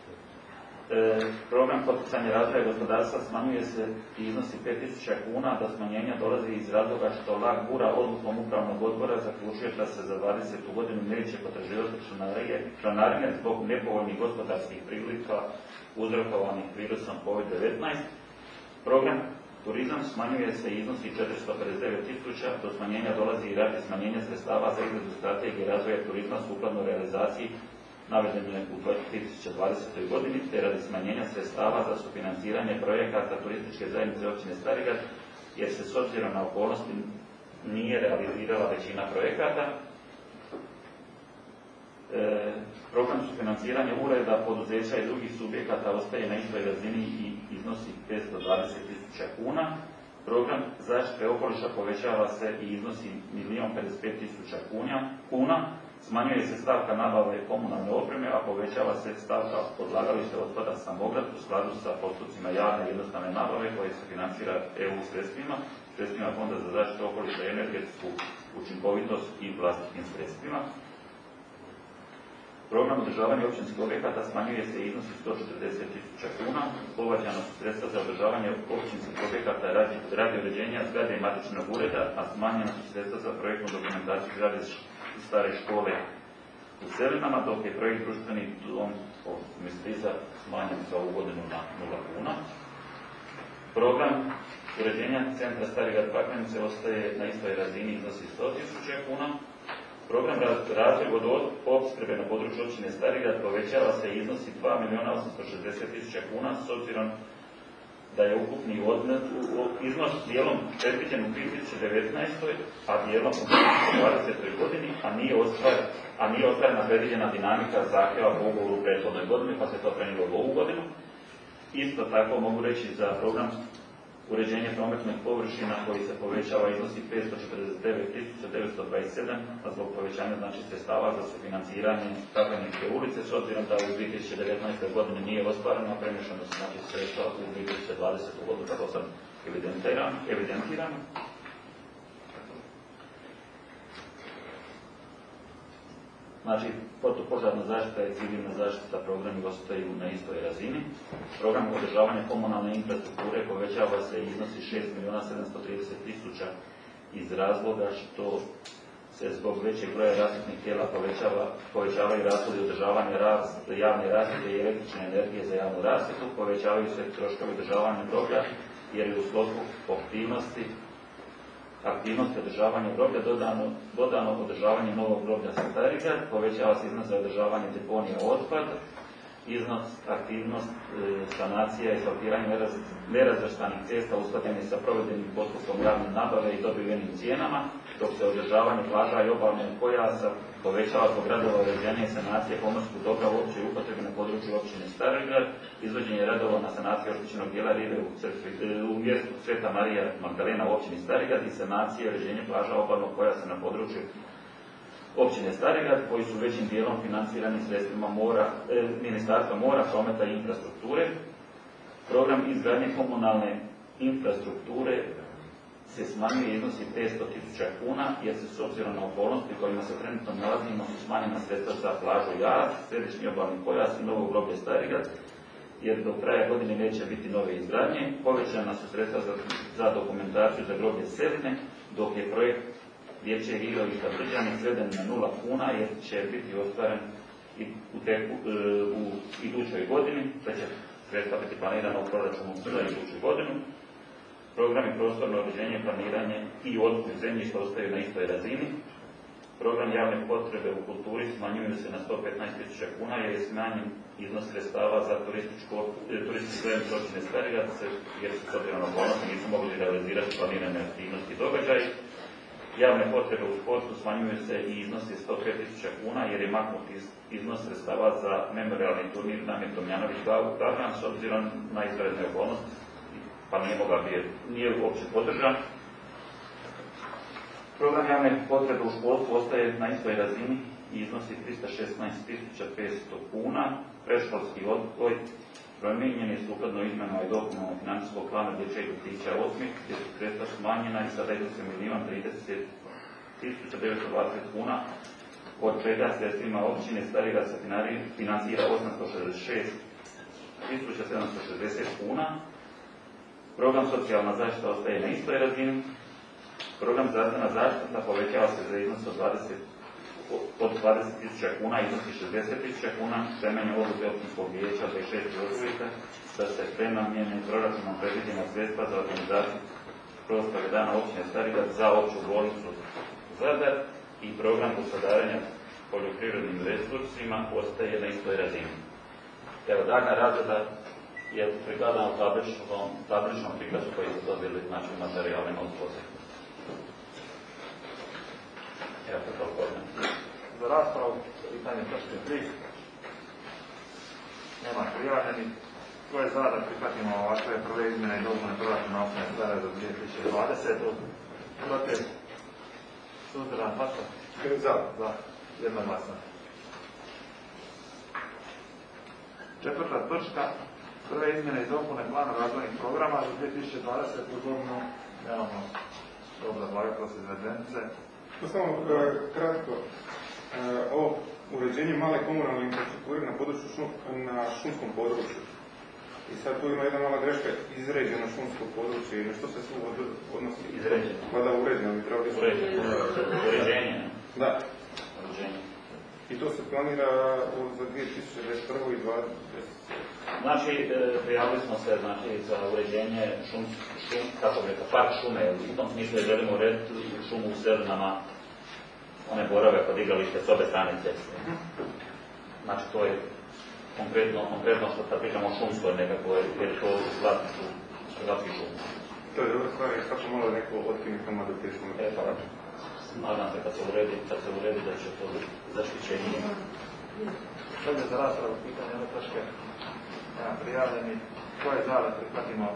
program poticanja razvoja gospodarstva smanjuje se i iznosi pet tisuća kuna, da smanjenja dolazi iz razloga što Lag Bura odlukom upravnog odbora zaključuje da se za dvadesetu godinu neće potraživati članarine zbog nepovoljnih gospodarskih prilika uzrokovanih virusom kovid devetnaest. Program turizam smanjuje se i iznosi četiristo pedeset devet tisuća, do smanjenja dolazi i radi smanjenja sredstava za izradu strategije razvoja turizma sukladno realizaciji navedene u dvije tisuće dvadesetoj godini, te radi smanjenja sredstava za sufinanciranje projekata turističke zajednice općine Stari Grad, jer se s obzirom na okolnosti nije realizirala većina projekata. E, program sufinanciranja ureda, poduzeća i drugih subjekata ostaje na istoj razini i iznosi petsto dvadeset tisuća kuna. Program zaštite okoliša povećava se i iznosi milijun pedeset pet tisuća kuna. Smanjuje se stavka nabave komunalne opreme, a povećava se stavka odlagališta otpada Samograd u skladu sa postupcima javne i jednostavne nabave koje se financira E U sredstvima, sredstvima Fonda za zaštitu okoliša i energetsku učinkovitost i vlastitim sredstvima. Program održavanja općinskih objekata smanjuje se iznos sto četrdeset tisuća kuna, povećana su sredstva za održavanje općinskih objekata radi, radi uređenja zgrade i matičnog ureda, a smanjena su sredstva za projektnu dokumentaciju zgrade stare škole u Selinama, dok je projekt društveni dom Mistriza smanjen za ovu godinu na nula kuna. Program uređenja centra Starigrad Paklenice ostaje na istoj razini, iznosi sto tisuća kuna. Program razvoj vodoopskrbe na području općine Starigrad povećava se i iznosi dva milijuna osamsto šezdeset tisuća kuna, s obzirom da je ukupni iznos dijelom predviđen u dvije tisuće devetnaestoj. a dijelom u dvije tisuće dvadesetoj. godini, a nije ostvaren, a nije ostvarena predviđena dinamika zahtjeva po ugovoru u prethodnoj godini, pa se to prenijelo u ovu godinu. Isto tako mogu reći za program uređenje prometnih površina koji se povećava iznosi petsto četrdeset devet tisuća devetsto dvadeset sedam, a zbog povećanja znači sredstava za sufinanciranje Pakleničke ulice, s obzirom da u dvije tisuće devetnaestoj. godini nije ostvareno, a premješano su znači sredstva u dvije tisuće dvadesetoj. godinu, kako sam evidentirano. Znači, protupožarna zaštita i civilna zaštita programi ostaju na istoj razini. Program održavanja komunalne infrastrukture povećava se i iznosi šest milijuna sedamsto trideset tisuća iz razloga što se zbog većeg broja rasvjetnih tijela povećava, povećavaju rashodi održavanja raz, javne rasvjete i električne energije za javnu rasvjetu, povećavaju se troškovi održavanja groblja jer je u sklopu aktivnosti aktivnosti održavanja groblja dodano, dodano održavanje novog groblja Starigrad, povećava se iznos za održavanje deponija otpad, iznos aktivnost e, sanacija i asfaltiranja neraz, nerazvrstanih cesta usklađeni sa provedenim postupkom javne nabave i dobivenim cijenama, dok se održavanje plaža i obalnog pojasa povećava zbog radova uređenja i sanacije pomorskog dobra u općoj upotrebi na području općine Starigrad, izvođenje radova na sanaciji oštećenog dijela rive u, crkvi, u mjestu Sveta Marija Magdalena u općini Starigrad i sanacije uređenje plaža obalnog pojasa na području općine Starigrad, koji su većim dijelom financirani sredstvima mora, e, Ministarstva mora, prometa i infrastrukture. Program izgradnje komunalne infrastrukture se smanjuje iznosi petsto tisuća kuna, jer se s obzirom na okolnosti u kojima se trenutno nalazimo su smanjena sredstva za plažu Jaz, središnji obalni pojas i novo groblje Starigrad, jer do kraja godine neće biti nove izgradnje. Povećana su sredstva za, za dokumentaciju za groblje Seline, dok je projekt dječjeg igrališta Brđani sveden na nula kuna, jer će biti ostvaren i u, teku, u idućoj godini, da će sredstva biti planirana u proračunu za iduću godinu. Programi prostorno uređenje, planiranje i otkup zemljišta ostaju na istoj razini. Program javne potrebe u kulturi smanjuju se na sto petnaest tisuća kuna, jer je smanjen iznos sredstava za turistički zajednicu općine Starigrad, jer su s obzirom na okolnosti nisu mogli realizirati planirane aktivnosti i događaje. Javne potrebe u sportu smanjuju se i iznose sto pet tisuća kuna, jer je maknut iznos sredstava za memorialni turnir Damir Tomljanović Gavran s obzirom na izvanredne okolnosti, pa nije mogao biti, nije uopće podržan. Program javne potrebe u školstvu ostaje na istoj razini i iznosi tristo šesnaest tisuća petsto kuna. Predškolski odgoj promijenjen je sukladno izmenama i dopunama financijskog plana dječjeg vrtića osmih, gdje su sredstva smanjena i sada iznosi milijun trideset tisuća devetsto dvadeset kuna, od čega sredstvima općine Starigrad se financira osamsto šezdeset šest tisuća sedamsto šezdeset kuna. Program socijalna zaštita ostaje na istoj razini. Program zdravstvena zaštita povećava se za iznos od dvadeset od dvadeset tisuća kuna, iznosi šezdeset tisuća kuna, temeljem odluke općinskog vijeća dvadeset šestog ožujka, da se prenamijene proračunom predviđena sredstva za organizaciju proslave dana općine Starigrad za opću bolnicu Zadar i program gospodarenja poljoprivrednim resursima ostaje na istoj razini. Evo, dana razreda je prikladana u tabličnom, tabličnom prikazu koji su dobili znači materijalima od posebno. Evo, to je to. Za raspravu, pitanje točke tri. Nema prijavljenih. Tko je za da prihvatimo ovakve prve izmjene i dopune proračuna općine Starigrad za dvije tisuće dvadesetu. Protiv? Suzdržan glasa? Za. Za. Jednoglasno. Četvrta točka. Prve izmjene i dopune plana razvojnih programa za dvije tisuće dvadesetu. godinu. Nemamo dobro obavljati kroz izvedenice. To samo e, kratko. E, ovo uređenje male komunalne infrastrukture na području šum, na šumskom području. I sad tu ima jedna mala greška, izređeno šumsko područje, i na što se sve odnosi? Izređeno. Vada uređeno, bi trebali što... Uređenje. Uređenje. Da. Uređenje. I to se planira za dvije tisuće dvadeset prvu i dvadeset sedmu. Znači, prijavili smo se znači, za uređenje šum, šum, kako bi rekao, park šume. U tom smislu želimo urediti šumu u Selinama, one borave kod igralište s obe strane ceste. Znači, to je konkretno, konkretno što sad pričamo o šumskoj nekakvoj, jer to u vlasništvu Hrvatskih šuma. To je dobra stvar, jer kako malo neko otkini tamo do te šume. E, pa, nadam se kad se uredi, kad se uredi da će to zaštićenje. Sad je za raspravu pitanje ove točke. Ja, prijavljeni. Ko je za da prihvatimo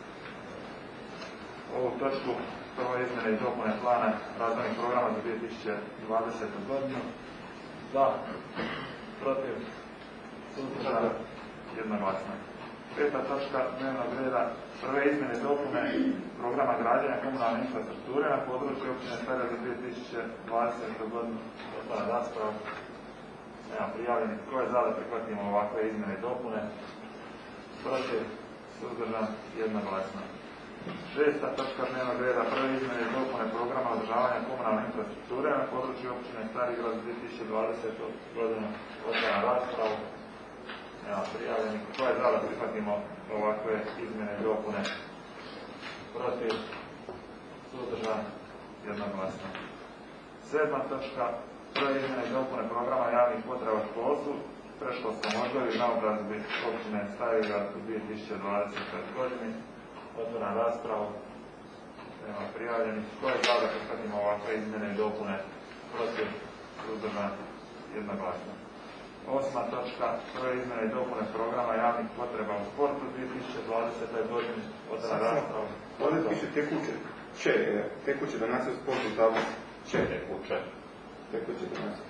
ovu točku? Prvo izmjene i dopune plana razvojnih programa za dvije tisuće dvadesetu godinu. Da. Protiv. Suzdržan. Jednoglasno. Peta točka dnevnog reda. Prve izmjene i dopune programa građenja komunalne infrastrukture na području općine Stara za dvije tisuće dvadesetu godinu. Otvaram raspravu. Nema prijavljenih. Ko je za da prihvatimo ovakve izmjene i dopune? Protiv. Suzdržan. Jednoglasno. Šesta točka dnevnog reda. Prve izmjene i dopune programa održavanja komunalne infrastrukture na području općine Stari Grad za dvije tisuće dvadesetu godinu. Otvaram raspravu. Nema prijavljenih. Ko je za da prihvatimo ovakve izmjene i dopune? Protiv. Suzdržan. Jednoglasno. Sedma točka. Prve izmjene i dopune programa javnih potreba u školstvu, predškolskom odgoju i naobrazbi općine Stari Grad u dvije tisuće dvadesetoj godini. Otvaram raspravu. Nema prijavljenih. Ko je za da prihvatimo ovakve izmjene i dopune? Protiv. Suzdržan. Jednoglasno. Osma točka. Prve izmjene i dopune programa javnih potreba u sportu u dvije tisuće dvadesetoj godini. Otvaram raspravu. Ovdje piše tekuće. Če, tekuće da nas je sport u tablici. Če, tekuće. Tekuće da nas je.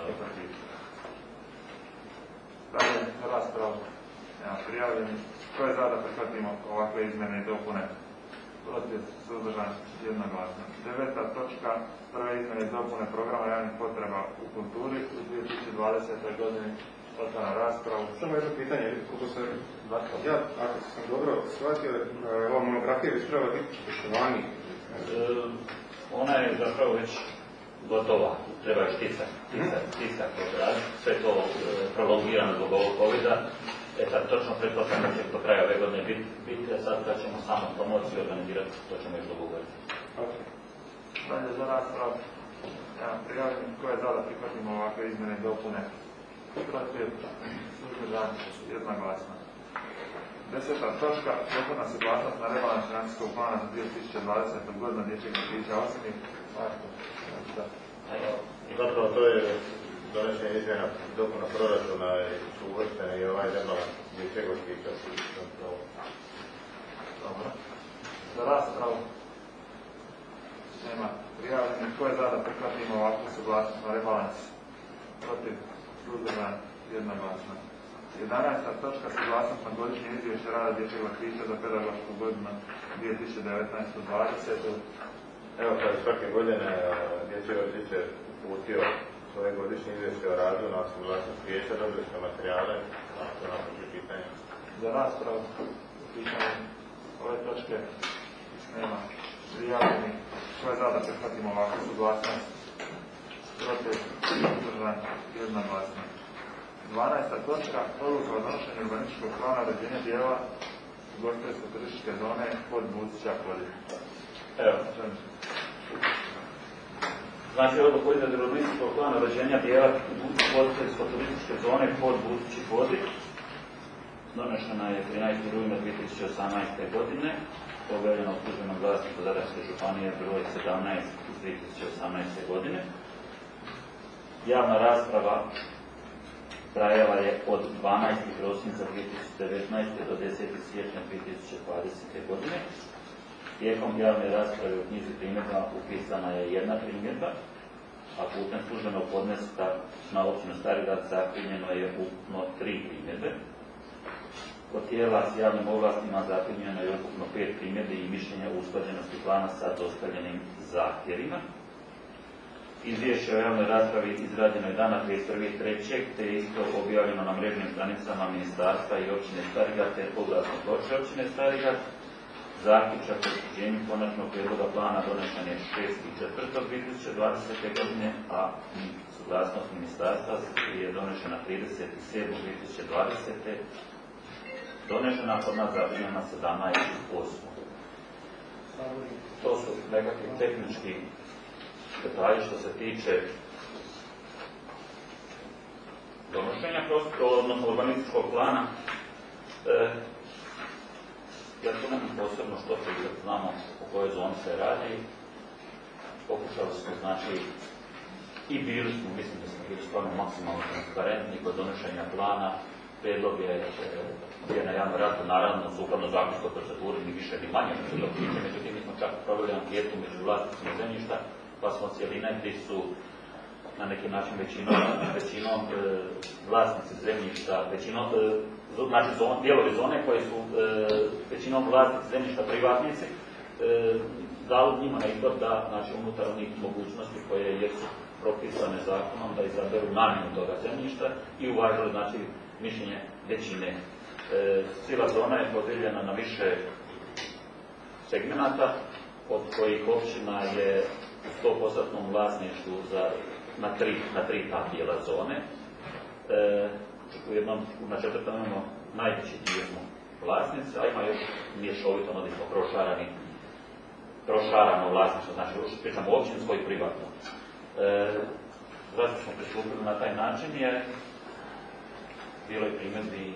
Stavljam za raspravu. Nema prijavljeni. Ko je za da prihvatimo ovakve izmjene i dopune? Protiv. Suzdržan. Jednoglasno. Deveta točka. Prve izmjene i dopune programa javnih potreba u kulturi u dvije tisuće dvadesetoj godini. Otvaram raspravu. Samo jedno pitanje, koliko se... Ja, ako sam dobro shvatio, ova monografija već treba biti vani. E, ona je zapravo već gotova, treba je šticati, tisak, tisak odraditi, sve to e, prolongirano zbog ovog covida. E sad, točno pretpostavljam da će do kraja ove godine biti, bit, a sad kad ćemo samo promociju organizirati, to ćemo još dogovoriti. Okay. Dalje za raspravu. Ja prijavljam ko je za da prihvatimo ovakve izmjene i dopune. Protiv. Suzdržan. Jednoglasno. Deseta točka. Prethodna suglasnost na rebalans financijskog plana za dvije tisuće dvadesetu godinu dječjeg vrtića osmi. Marko. I zapravo to je donošenje izmjena dopuna proračuna i su uvrštene i ovaj rebalans dječjeg vrtića. Dobro. Za raspravu. Nema prijavljenih. Ko je za da prihvatimo ovakvu suglasnost na rebalans? Protiv. Suzdržan. Jednoglasno. jedanaesta točka. Suglasnost na godišnje izvješće rada dječjeg vrtića za pedagošku godinu dvije tisuće devetnaestu dvadesetu. Evo, kao i svake godine dječji vrtić je uputio svoje godišnje izvješće o radu na suglasnost vijeća, dobili smo materijale, to nam je pitanje. Za raspravu pitanje ove točke nema prijavljenih. Ko je za da prihvatimo ovakvu suglasnost? Protiv. Suzdržan. Jednoglasno. dvanaesta točka. Odluka o donošenju urbanističkog plana uređenja dijela ugostiteljsko-turističke zone pod Bucića Polje. Evo. Znači, odluka o izradi urbanističkog plana uređenja dijela ugostiteljsko-turističke zone pod Bucići Polje donešena je trinaestog rujna dvije tisuće osamnaeste. godine. Objavljeno u službenom glasniku Zadarske županije broj sedamnaest iz dvije tisuće osamnaeste. godine. Javna rasprava trajala je od dvanaestog prosinca dvije tisuće devetnaeste. do desetog siječnja dvije tisuće dvadesete. godine. Tijekom javne rasprave u knjizi primjedba upisana je jedna primjedba, a putem službenog podneska na općinu Stari Grad zaprimljeno je ukupno tri primjedbe. Kod tijela s javnim ovlastima zaprimljeno je ukupno pet primjedbi i mišljenja o usklađenosti plana sa dostavljenim zahtjevima. Izvješće o javnoj raspravi izrađeno je dana trideset prvog trećeg te je isto objavljeno na mrežnim stranicama Ministarstva i općine Starigrad te oglasne ploče općine Starigrad. Zaključak o utvrđenju konačnog prijedloga plana donešen je šestog četvrtog dvije tisuće dvadesete. godine, a suglasnost Ministarstva je donešena tridesetog sedmog dvije tisuće dvadesete. donešena kod nas zaprimljena sedamnaestog osmog To su nekakvi tehnički detalji što se tiče donošenja prostora, odnosno urbanističkog plana. E, ja tu nemam posebno što pričati, znamo o kojoj zoni se radi. Pokušali smo, znači, i bili smo, mislim da smo bili stvarno maksimalno transparentni kod donošenja plana. Prijedlog je, je na javnom radu, naravno, sukladno zakonskoj proceduri, ni više ni manje, međutim, mi smo čak proveli anketu među vlasnicima zemljišta, pa smo cijeline gdje su na neki način većinom, većinom e, vlasnici zemljišta, većinom, e, znači zon, dijelovi zone koji su e, većinom vlasnici zemljišta privatnici, e, dali njima na izbor da, znači, unutar onih mogućnosti koje jesu propisane zakonom, da izaberu namjenu toga zemljišta i uvažili, znači, mišljenje većine. E, cijela zona je podijeljena na više segmenata, od kojih općina je u sto posto vlasništvu za, na, tri, na tri ta dijela zone. E, u jednom, na četvrtom imamo najveći dio vlasnici, a ima još mješovito, odnosno prošarani, prošarano vlasništvo, znači pričamo općinsko i privatno. E, zašto smo pristupili na taj način je bilo je primjedbi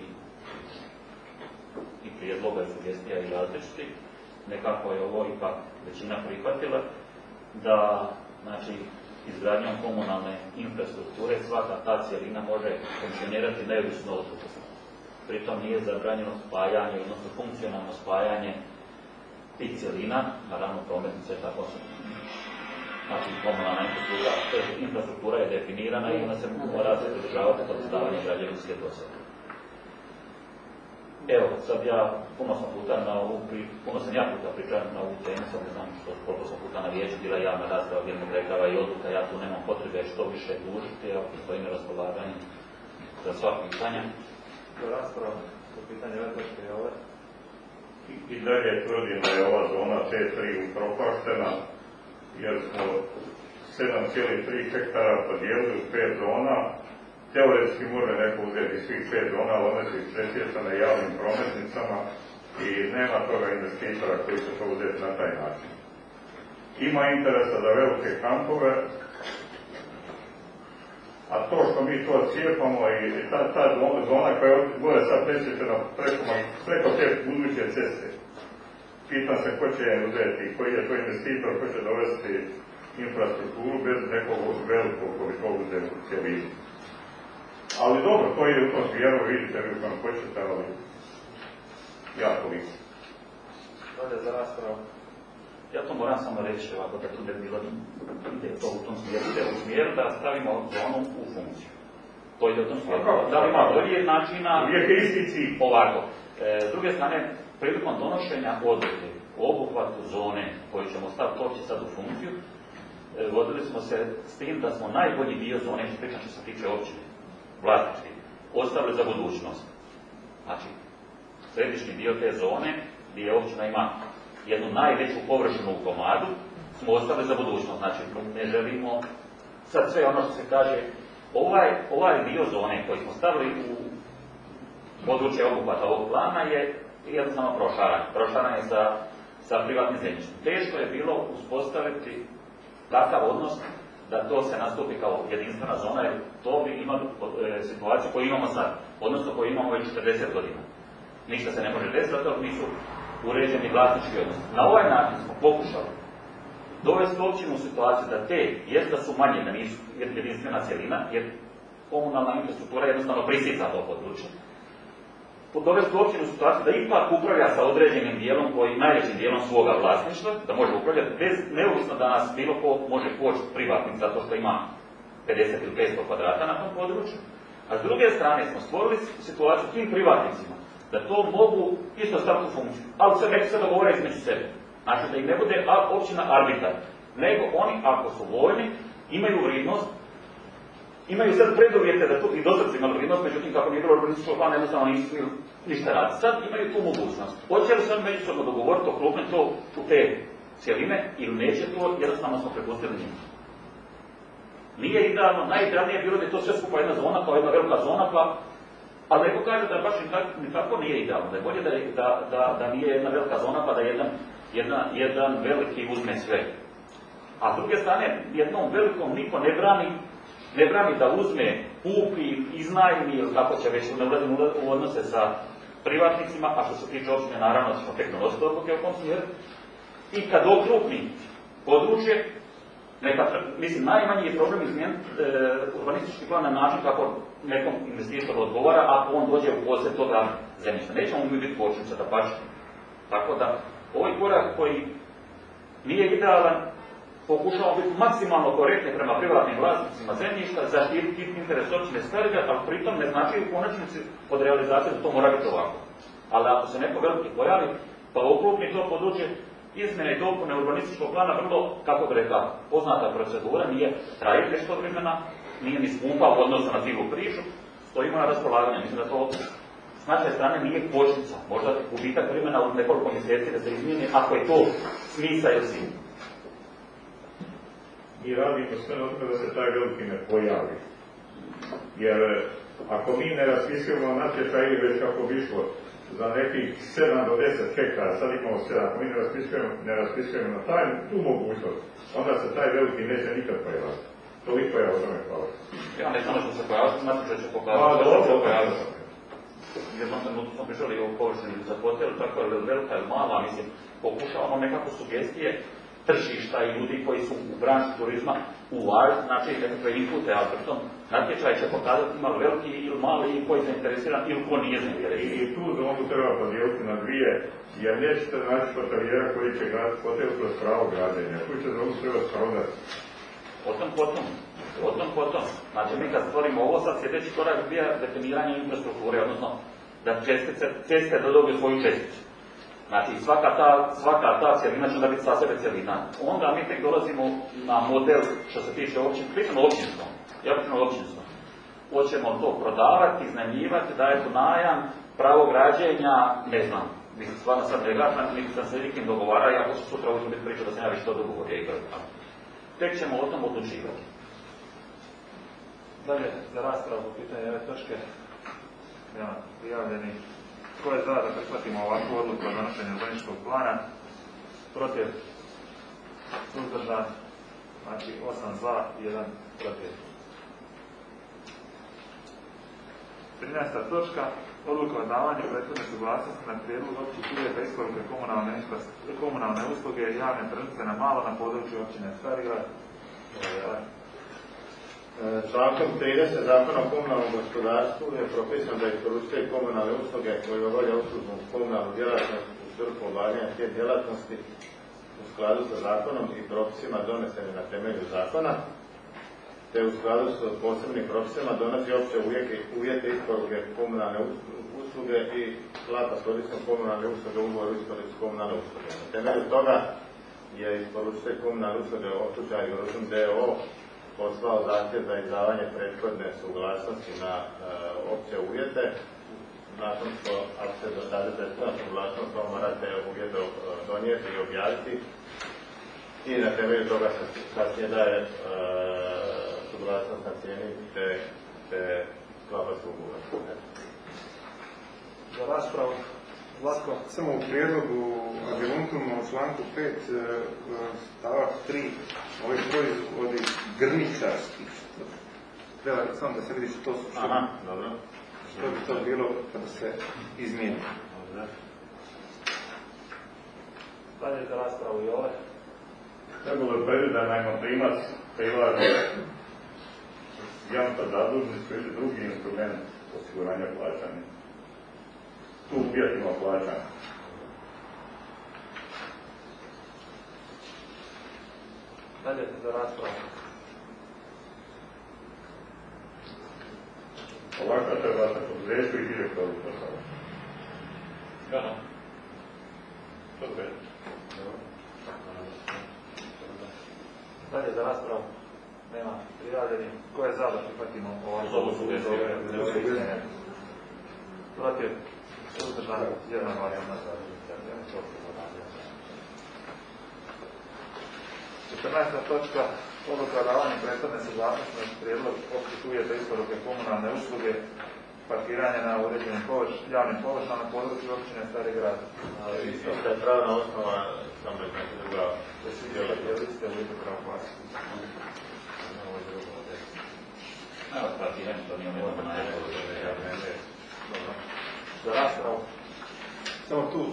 i prijedloga, sugestija i različitih. Nekako je ovo ipak većina prihvatila da, znači, izgradnjom komunalne infrastrukture svaka ta cijelina može funkcionirati neovisno od drugog. Pritom nije zabranjeno spajanje, odnosno funkcionalno spajanje tih cijelina, naravno prometnice tako su. Znači, komunalna infrastruktura, infrastruktura je definirana i ona se mora se pridržavati kod izdavanja građevinske dozvole. Evo, sad ja puno sam puta na ovu, puno sam ja puta pričao na ovu temu, sad ne znam što, koliko sam puta na vijeću, bila javna rasprava, dnevnog rekava i odluka, ja tu nemam potrebe što više dužiti, evo, stojim na raspolaganju za sva pitanja. Do rasprava, po pitanju ove točke i ove. I, i dalje tvrdim da je ova zona T tri upropaštena, jer smo sedam zarez tri hektara podijelili u pet zona. Teoretski može neko uzeti svih pet zona, ali one su ispresjecane javnim prometnicama i nema toga investitora koji će to uzeti na taj način. Ima interesa za velike kampove, a to što mi to cijepamo i ta, ta zona koja bude sad presječena preko, preko te buduće ceste, pitam se ko će je uzeti, koji je to investitor, ko će dovesti infrastrukturu bez nekog velikog koji to uzeti u cijelini. Ali dobro, to je u tom smjeru, vidite vi u kojem hoćete, ali ja toliko. Dalje za raspravu. Ja to moram samo reći ovako da tu ne bilo ide to u tom smjeru, ide u smjeru da stavimo zonu u funkciju. To ide u tom smjeru. Da li ima bolje načina? Uvijek je isti cilj. Ovako. E, s druge strane, prilikom donošenja odluke u obuhvatu zone koju ćemo staviti uopće sad u funkciju, e, vodili smo se s tim da smo najbolji dio zone, pričam što se tiče općine, vlasnički, ostavili za budućnost. Znači, središnji dio te zone, gdje općina ima jednu najveću površinu u komadu, smo ostavili za budućnost. Znači, ne želimo, sad sve ono što se kaže, ovaj, ovaj dio zone koji smo stavili u područje obuhvata ovog plana je jednostavno prošaran. Prošaran je sa, sa privatnim zemljištem. Teško je bilo uspostaviti takav odnos da to se nastupi kao jedinstvena zona, jer to bi imali e, situaciju koju imamo sad, odnosno koju imamo već četrdeset godina. Ništa se ne može desiti, zato nisu uređeni vlasnički odnos. Na ovaj način smo pokušali dovesti općinu u situaciju da te, jest da su manje, da nisu jedinstvena cjelina, jer komunalna infrastruktura jednostavno prisica to područje. Dovesti općinu u situaciju da ipak upravlja sa određenim dijelom, koji najvećim dijelom svoga vlasništva, da može upravljati bez, neovisno da nas bilo ko može poći privatnik zato što ima pedeset ili petsto kvadrata na tom području. A s druge strane smo stvorili situaciju tim privatnicima da to mogu isto staviti u funkciju, ali se neće se dogovore između sebe. Znači da im ne bude općina arbitar, nego oni ako su voljni imaju vrijednost, imaju sad preduvjete da tu i do sad su imali vrijednost, međutim kako nije bilo urbanističkog plana, jednostavno nisu smjeli ništa raditi. Sad imaju tu mogućnost. Hoće li se oni međusobno dogovoriti, okrupniti to u te cijeline ili neće to, jednostavno smo prepustili njima. Nije idealno, najidealnije je bilo da je to sve skupa jedna zona, kao jedna velika zona, pa, ali neko kaže da baš ni tako nije idealno, da je bolje da, da, da, da nije jedna velika zona, pa da jedan, jedna, jedan veliki uzme sve. A s druge strane, jednom velikom niko ne brani, ne brani da uzme, kupi, iznajmi ili kako će već, ne ulazim u odnose sa privatnicima, a što se tiče opštine, naravno ćemo tek donositi odluke o kom smjeru. I kad okrupni područje, neka, mislim, najmanji je problem izmijeniti e, urbanistički plan na način kako nekom investitoru odgovara ako on dođe u posjed toga zemljišta. Nećemo mi biti kočnica da pače. Tako da, ovaj korak koji nije idealan, pokušamo biti maksimalno korektni prema privatnim vlasnicima zemljišta, zaštititi interes općine Starigrad, ali pritom ne znači u konačnici od realizacije da to mora biti ovako. Ali ako se neko veliki pojavi, pa okrupni to područje, izmjene i dopune urbanističkog plana vrlo, kako bi rekla, poznata procedura, nije traje nešto vremena, nije ni skupa u odnosu na cijelu priču, stojimo na raspolaganju. Mislim da to s naše strane nije kočnica, možda gubitak vremena od nekoliko mjeseci da se izmijeni, ako je to smisao ili cilj. Mi radimo sve na tome da se taj veliki ne pojavi. Jer ako mi ne raspisujemo natječaj ili već kako bi išlo za nekih sedam do deset hektara, sad imamo sedam, ako mi ne raspisujemo, ne raspisujemo na taj, tu mogućnost, onda se taj veliki neće nikad pojavati. Toliko je o tome hvala. Ja ne znam što se pojaviti, natječaj će pokazati što se pojaviti. U jednom trenutku smo pričali o površini za hotel, tako je velika ili mala, mislim, pokušavamo nekako sugestije tržišta i ljudi koji su u branši turizma uvažiti, znači nekakve inpute, ali pritom natječaj će pokazati ima veliki ili mali i koji je zainteresiran ili ko nije zainteresiran. I tu zonu treba podijeliti na dvije, jer nećete naći hotelijera koji će graditi hotel kroz pravo građenja, koji će zonu treba prodati. O tom potom, o tom potom. Znači mi kad stvorimo ovo, sad sljedeći korak bija definiranje infrastrukture, odnosno da čestice, ceste da dobiju svoju česticu. Znači svaka ta, svaka ta cjelina će da biti sa sebe cjelina. Onda mi tek dolazimo na model što se tiče općin, pitamo općinstvo, jednostavno općinstvo. Hoćemo to prodavati, iznajmljivati, dajeti u najam, pravo građenja, ne znam. Mislim, stvarno sad ne gledam, niti sam se nikim dogovara, iako će sutra uvijek biti priča da sam ja već to dogovorio i gledam. Tek ćemo o tom odlučivati. Dalje, za raspravu po pitanju ove točke, nema prijavljeni. Tko je za da prihvatimo ovakvu odluku o donošenju urbanističkog plana? Protiv? Suzdržan? Znači osam za i jedan protiv. trinaesta točka. Odluka o davanju prethodne suglasnosti na prijedlog općih uvjeta isporuke komunalne, komunalne usluge i javne tržnice na malo na području općine Starigrad. Člankom trideset Zakona o komunalnom gospodarstvu je propisano da isporučitelj komunalne usluge koji obavlja uslužnu komunalnu djelatnost u svrhu obavljanja te djelatnosti u skladu sa zakonom i propisima doneseni na temelju zakona, te u skladu sa posebnim propisima donosi opće uvjete isporuke komunalne usluge i sklapa s korisnikom komunalne usluge ugovor o isporuci komunalne usluge. Na temelju toga je isporučitelj komunalne usluge u slučaju Grožum d o o poslao zahtjev za izdavanje prethodne suglasnosti na e, opće uvjete. Nakon što, ako se dostavi prethodna suglasnost, to morate uvjete donijeti i objaviti. I na temelju toga se kasnije daje e, suglasnost na cijeni te, te sklapa se ugovor. Za raspravu, Vlasko. Samo u prijedlogu Agiluntuma u članku pet stavak tri ovi proizvodi grničarskih. Treba samo da se vidi što su što. Aha, dobro. Što bi to bilo kada se izmijeni. Dalje za raspravu i ove. Trebalo je predvidjeti da najmoprimac prilaže jamstva zadužnicu ili drugi instrument osiguranja plaćanja. Tu uvjetima plaćanja. Dalje za raspravu. Ovako treba se poduzeću i direktoru poslava. Gano. To je. Dalje za raspravu. Nema prijavljenih. Ko je za da prihvatimo Uz ovu sugestiju. Protiv? Suzdržan? Jedan glasno. četrnaesta točka. Odluka o davanju prethodne saglasnosti na prijedlog općih uvjeta isporuke komunalne usluge parkiranja na uređenim javnim površinama na području općine Stari Grad. Isto da je pravna osnova, samo je znači druga. Jel ste u vidu pravo glasi? Evo, parkiranje, to nije umjetno na nekoj. Za raspravu. Samo tu,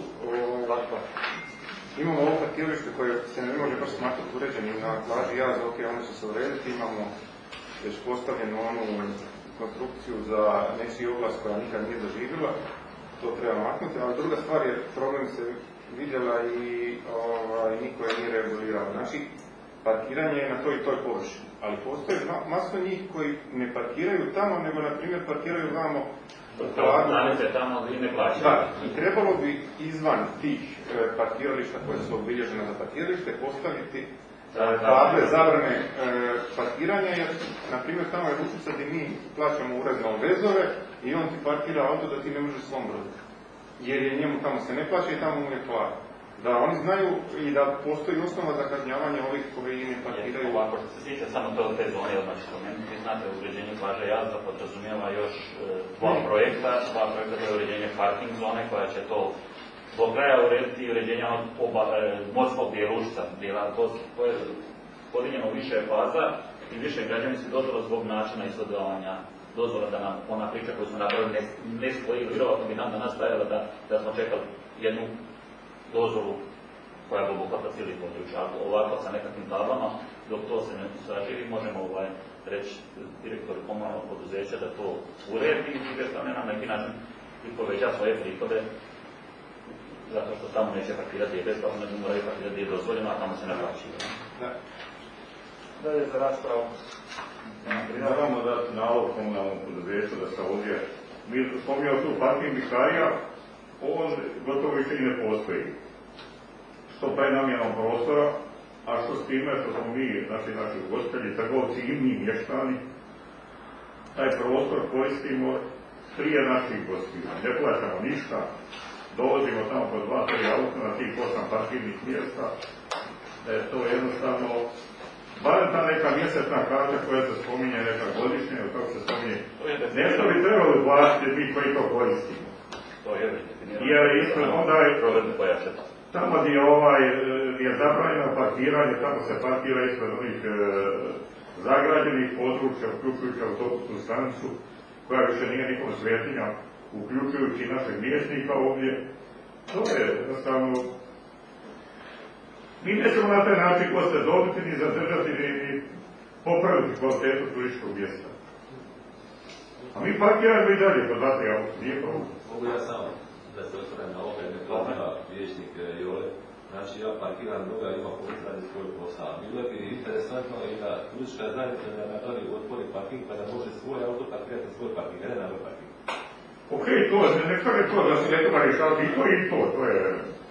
imamo ovo parkiralište koje se ne može baš smatrati uređenim na plaži Jaza, ok, one će se urediti, imamo već postavljenu onu konstrukciju za nečiji oglas koja nikad nije doživjela, to treba maknuti, ali druga stvar je, problem se vidjela i ovaj, niko je nije regulirao. Znači, parkiranje je na toj i toj površini, ali postoje maso njih koji ne parkiraju tamo, nego na primjer parkiraju vamo Nanice tamo i ne plaćaju. Da, i trebalo bi izvan tih e, parkirališta koje su obilježene za parkiralište postaviti table zabrane e, parkiranja, jer na primjer tamo je Rušica gdje mi plaćamo uredno vezove i on ti parkira auto da ti ne može svom brodu. Jer je njemu tamo se ne plaća i tamo mu je plaća. Da oni znaju i da postoji osnova za kažnjavanje ovih koji ne parkiraju. Ovako, što se tiče samo to te zone, odmah ću spomenuti, vi znate, uređenje plaže Jazda podrazumijeva još e, dva projekta, dva projekta to je uređenje parking zone koja će to do kraja urediti i uređenja oba, e, morskog dijela Ušca, dijela, to, to je podijeljeno više faza i više građevinskih dozvola zbog načina ishodovanja dozvola da nam ona priča koju smo napravili ne, ne spoji, vjerovatno bi nam danas stajala da, da smo čekali jednu dozvolu koja bi obuhvata cijeli područje, ali ovako sa nekakvim tablama, dok to se ne saživi, možemo ovaj, reći direktoru komunalnog poduzeća da to uredi i druge strane na neki način i poveća svoje prihode, zato što tamo neće parkirati je besplatno, ne moraju parkirati je dozvoljeno, a tamo se ne plaćaju. Dalje za raspravu. Moramo dati nalog komunalnom poduzeću da se ovdje, mi spominjamo tu parking vikarija, on gotovo više i ne postoji. Što prenamjenom prostora, a što s time što smo mi, znači naši ugostitelji, trgovci i mi mještani, taj prostor koristimo prije naših gostiju. Ne plaćamo ništa, dolazimo tamo po dva, tri auta na tih osam parkirnih mjesta, da je to jednostavno, barem ta neka mjesečna karta koja se spominje, neka godišnja, ili kako se spominje, nešto bi trebalo platiti mi koji to koristimo. To je definirano. Jer isto onda je, tamo gdje ovaj, je zabranjeno parkiranje, tamo se parkira ispred onih e, zagrađenih područja, uključujući autobusnu stanicu, koja više nije nikom svetinja, uključujući našeg mjesnika ovdje. To je jednostavno, mi nećemo na taj način goste dobiti, ni zadržati, ni, ni popraviti kvalitetu turističkog mjesta. A mi parkiramo i dalje, kod vatri auto, nije problem. Mogu ja samo da se osvrnem na opet nekada vijećnik Jole. Znači ja parkiram druga, ima policija radi svoj posao. Bilo bi interesantno i da turistička zajednica da napravi otvori parking pa da može svoj auto parkirati svoj parking, ne na svoj parking. Ok, to je, nekako je to, da se nekako rješavati i to i to, to je...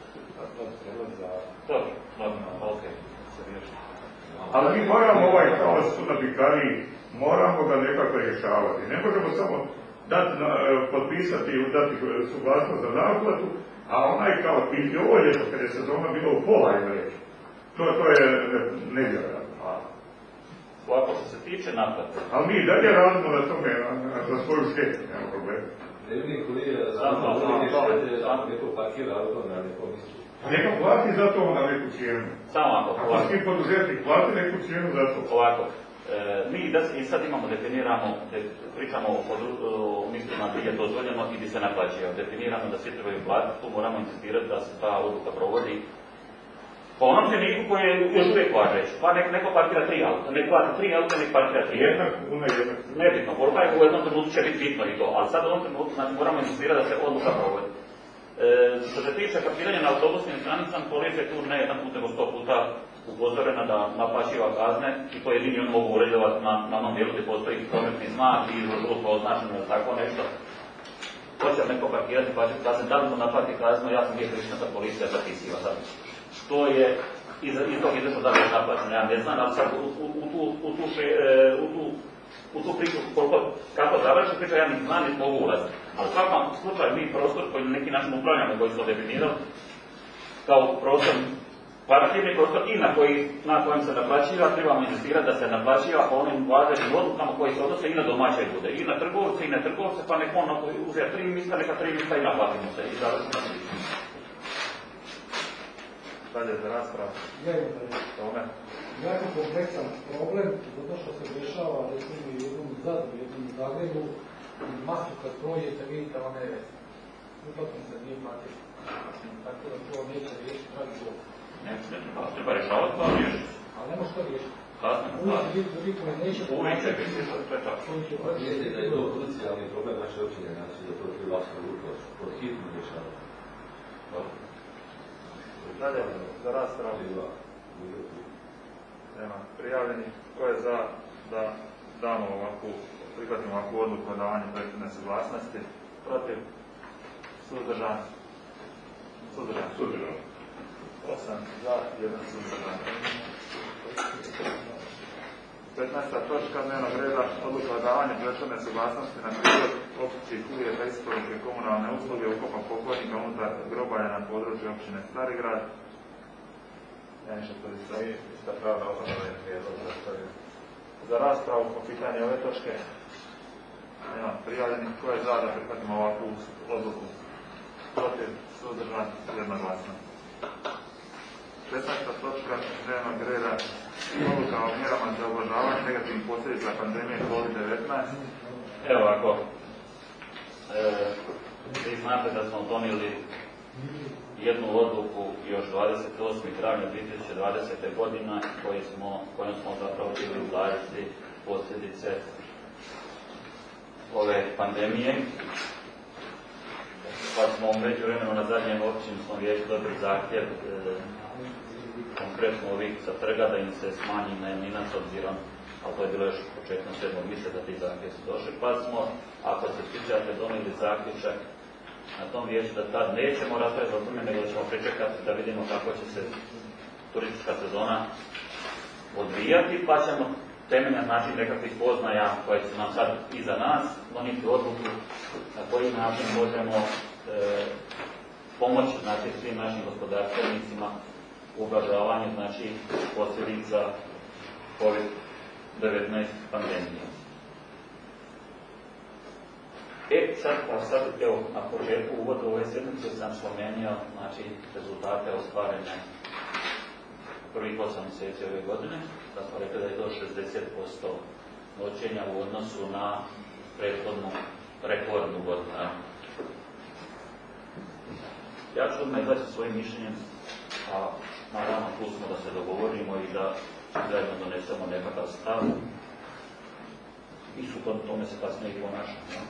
Dobro, dobro, ok. Ali mi moramo ovaj kao su na Bikariji, moramo ga nekako rješavati. Ne možemo samo dati, potpisati i dati suglasnost za naplatu, a onaj kao i ovo ljeto, kada je sezona bilo u pola ima reći. To, to je nevjerojatno. Ovako što se tiče naplate. Ali mi dalje radimo na tome, na, na, za svoju štetu, nema problema. Revnik koji je samo urednje štete, neko parkira auto na nekom mjestu. Neka plati za to na neku cijenu. Samo ako. A svi poduzetnik plati neku cijenu za to. Ovako. E, mi da, i sad imamo, definiramo, de, pričamo o, o mislima gdje je dozvoljeno i gdje se naplaćuje. Definiramo da svi trebaju platiti, tu moramo insistirati da se ta odluka provodi po onom cjeniku koji je još uvijek važeć. Pa nek, neko parkira tri auta, nek plati tri auta, nek parkira tri. Jednak, una jednak. Nebitno, borba je u jednom trenutku će biti bitno i to, ali sad u ovom trenutku znači, moramo insistirati da se odluka provodi. E, što se tiče parkiranja na autobusnim stranicama, policija je tu ne jedan put nego sto puta upozorena da naplaćiva kazne i to jedini on mogu uređevati na, na onom dijelu gdje postoji prometni znak i vrlo označeno ili tako nešto. Hoće neko parkirati, plaćati kazne, da li mu naplati kaznu, ja sam gdje krišna da policija zapisiva sad. To je iz, iz tog izvršno da je naplaćeno, ja ne znam, ali sad u, u, u, tu, u, tu, še, u, tu, u tu priču, koliko, kako završi priča, ja ni znam, ni mogu ulaziti. Ali u svakom slučaju mi prostor koji na neki način upravljamo, koji smo definirali, kao prostor, parativni prostor i na, koji, na kojem se naplaćiva, trebamo insistirati da se naplaćiva po onim važećim odlukama koji se odnose i na domaće ljude, i na trgovce, i na trgovce, pa nek ono uzeti tri mista, neka tri mista i naplatimo se i završimo se. Dalje za raspravu. Ja imam da reći. Tome. Jako kompleksan problem, zato što se dešava, recimo i jednom Zadru, jednom Zagrebu, masu kad prođete, vidite one uplatnice nije platiti. Tako da to neće riješiti pravi bol. Ne, ne, pa treba rješavati, pa riješiti. Ali nema što riješiti. Kasno. Uvijek biti dovikove neće Uvijek će biti sve tako. Mislim da je to krucijalni problem naše općine, znači da to treba apsolutno pod hitno rješavati. Dalje, za raspravu. Nema prijavljenih. Ko je za da damo ovakvu, prihvatimo ovakvu odluku o davanju prethodne suglasnosti? Protiv? Suzdržan? Suzdržan. Suzdržan. Osam za, jedan suzdržan. petnaesta točka dnevnog reda, odluka o davanju prethodne suglasnosti na prijedlog općih uvjeta isporuke komunalne usluge ukopa pokojnika unutar grobalja na području općine Starigrad. Ja nešto to istavi, ista pravna osoba je prijedlog zastavio. Za raspravu po pitanju ove točke nema prijavljenih. Ko je za da prihvatimo ovakvu odluku? Protiv, suzdržan, jednoglasno. šesnaesta točka dnevnog reda, odluka o mjerama za ublažavanje negativnih posljedica pandemije kovid devetnaest. Evo ovako, e, vi znate da smo donijeli jednu odluku još dvadeset osmog travnja dvije tisuće dvadesete. godine koju smo, kojom smo zapravo bili ublažiti posljedice ove pandemije. Pa smo u međuvremenu na zadnjem općinskom vijeću dobili zahtjev e, konkretno ovih sa trga da im se smanji najamnina s obzirom, ali to je bilo još početkom sedmog mjeseca da ti zahtjevi su došli, pa smo, ako se sjećate, donijeli zaključak na tom vijeću da tad nećemo raspraviti o tome, nego ćemo pričekati da vidimo kako će se turistička sezona odvijati, pa ćemo temeljem znači nekakvih spoznaja koje su nam sad iza nas donijeti odluku na koji način možemo e, pomoći znači svim našim gospodarstvenicima u ublažavanju znači posljedica kovid devetnaest pandemije. E, sad, pa sad, evo, na početku uvodu ove sjednice sam spomenuo, znači, rezultate ostvarene prvih osam mjeseci ove godine, da smo rekli da je to šezdeset posto noćenja u odnosu na prethodnu rekordnu godinu. Ja ću odmah izaći svojim mišljenjem, a naravno tu smo da se dogovorimo i da zajedno donesemo nekakav stav i sukladno tome se kasnije i ponašamo.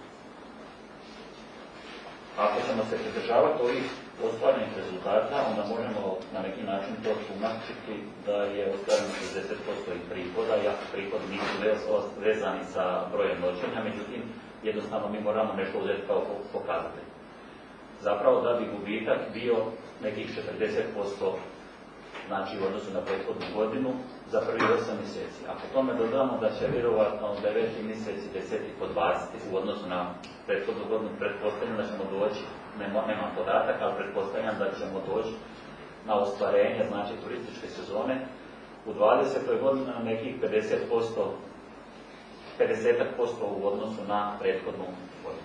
Ako ćemo se pridržavati ovih ostvarenih rezultata, onda možemo na neki način to tumačiti da je ostvareno šezdeset posto i prihoda, iako prihod nisu vezani sa brojem noćenja, međutim, jednostavno mi moramo nešto uzeti kao pokazatelj. Zapravo da bi gubitak bio nekih četrdeset posto znači u odnosu na prethodnu godinu za prvi osam mjeseci. Ako tome dodamo da će vjerovatno deveti mjeseci, deseti po dvadeset u odnosu na prethodnu godinu, pretpostavljam da ćemo doći, nema, nemam podatak, ali pretpostavljam da ćemo doći na ostvarenje znači turističke sezone u dvadesetoj godini na nekih pedeset posto, pedeset posto u odnosu na prethodnu godinu.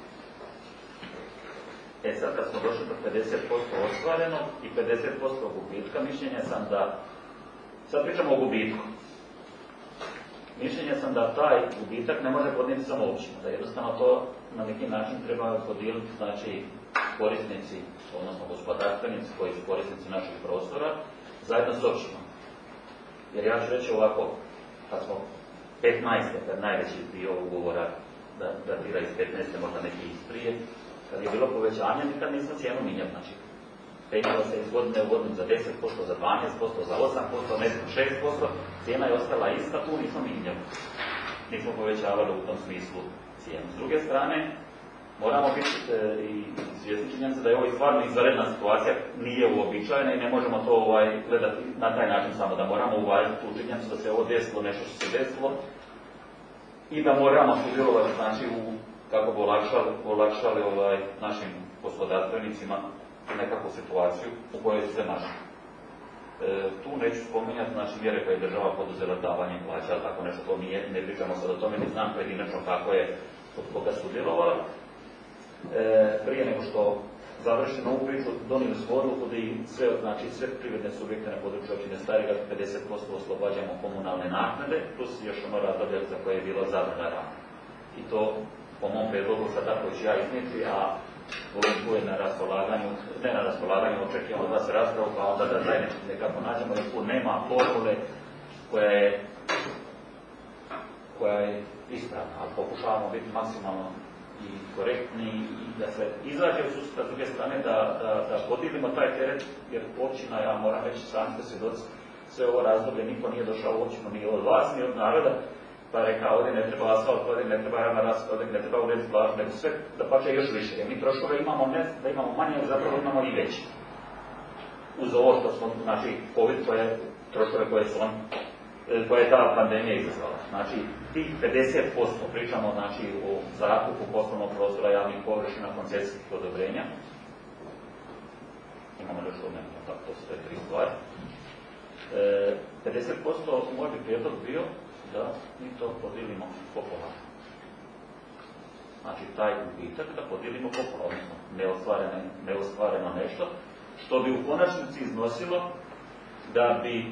E sad, kad smo došli do pedeset posto ostvareno i pedeset posto gubitka, mišljenja sam da, sad pričamo o gubitku, mišljenja sam da taj gubitak ne može podnijeti samo općina, da jednostavno to na neki način treba podijeliti, znači, korisnici, odnosno gospodarstvenici koji su korisnici naših prostora, zajedno s općinom. Jer ja ću reći ovako, kad smo petnaeste, kad najveći dio ugovora da datira iz petnaeste, možda neki iz prije, kad je bilo povećanje, nikad nismo cijenu mijenjali, znači, penjalo se iz godine u godinu za deset posto, za dvanaest posto, za osam posto, ne znam, šest posto, cijena je ostala ista, tu nismo mijenjali. Nismo povećavali u tom smislu cijenu. S druge strane, moramo biti e, i svjesni činjenice da je ovo stvarno izvanredna situacija, nije uobičajena i ne možemo to ovaj, gledati na taj način samo, da moramo uvažiti tu činjenicu da se ovo desilo, nešto što se desilo i da moramo sudjelovati, znači, u, kako bi olakšali, olakšali ovaj, našim gospodarstvenicima nekakvu situaciju u kojoj se našli. E, tu neću spominjati, znači, mjere koje je država poduzela davanje plaća, ali tako nešto, to nije, ne pričamo sad o tome, ne znam pojedinačno kako je od koga sudjelovala. E, prije nego što završimo ovu priču, donijeli smo odluku da i sve, znači, sve privredne subjekte na području općine Stari Grad pedeset posto oslobađamo komunalne naknade, plus još ono razdoblje za koje je bilo zabrana rada. I to, po mom prijedlogu, sada koji ću ja iznijeti, a tu je na raspolaganju, ne na raspolaganju, očekujemo od vas raspravu, pa onda da zajednički nekako nađemo, jer tu nema formule koja je, koja je ispravna, ali pokušavamo biti maksimalno i korektni i da se izađe u susret s druge strane, da, da, da podijelimo taj teret, jer općina, ja moram reći, sami ste svjedoci, sve ovo razdoblje niko nije došao u općinu, ni od vas, ni od naroda, pa rekao, ovdje ne treba asfalt, ovdje ne treba javna rasvjeta, ovdje ne treba urediti plažu, nego sve, da pa će još više, jer mi troškove imamo, ne da imamo manje, ali zapravo imamo i veće. Uz ovo što smo, znači, COVID, koje, troškove koje su on, koja je ta pandemija izazvala. Znači, tih pedeset posto pričamo, znači, o zakupu poslovnog prostora, javnih površina, koncesijskih odobrenja. Imamo još od nema, tako, to su te tri stvari. E, pedeset posto moj bi prijedlog bio da mi to podijelimo popola. Znači, taj gubitak da podijelimo popola, odnosno neostvareno, neostvareno nešto, što bi u konačnici iznosilo da bi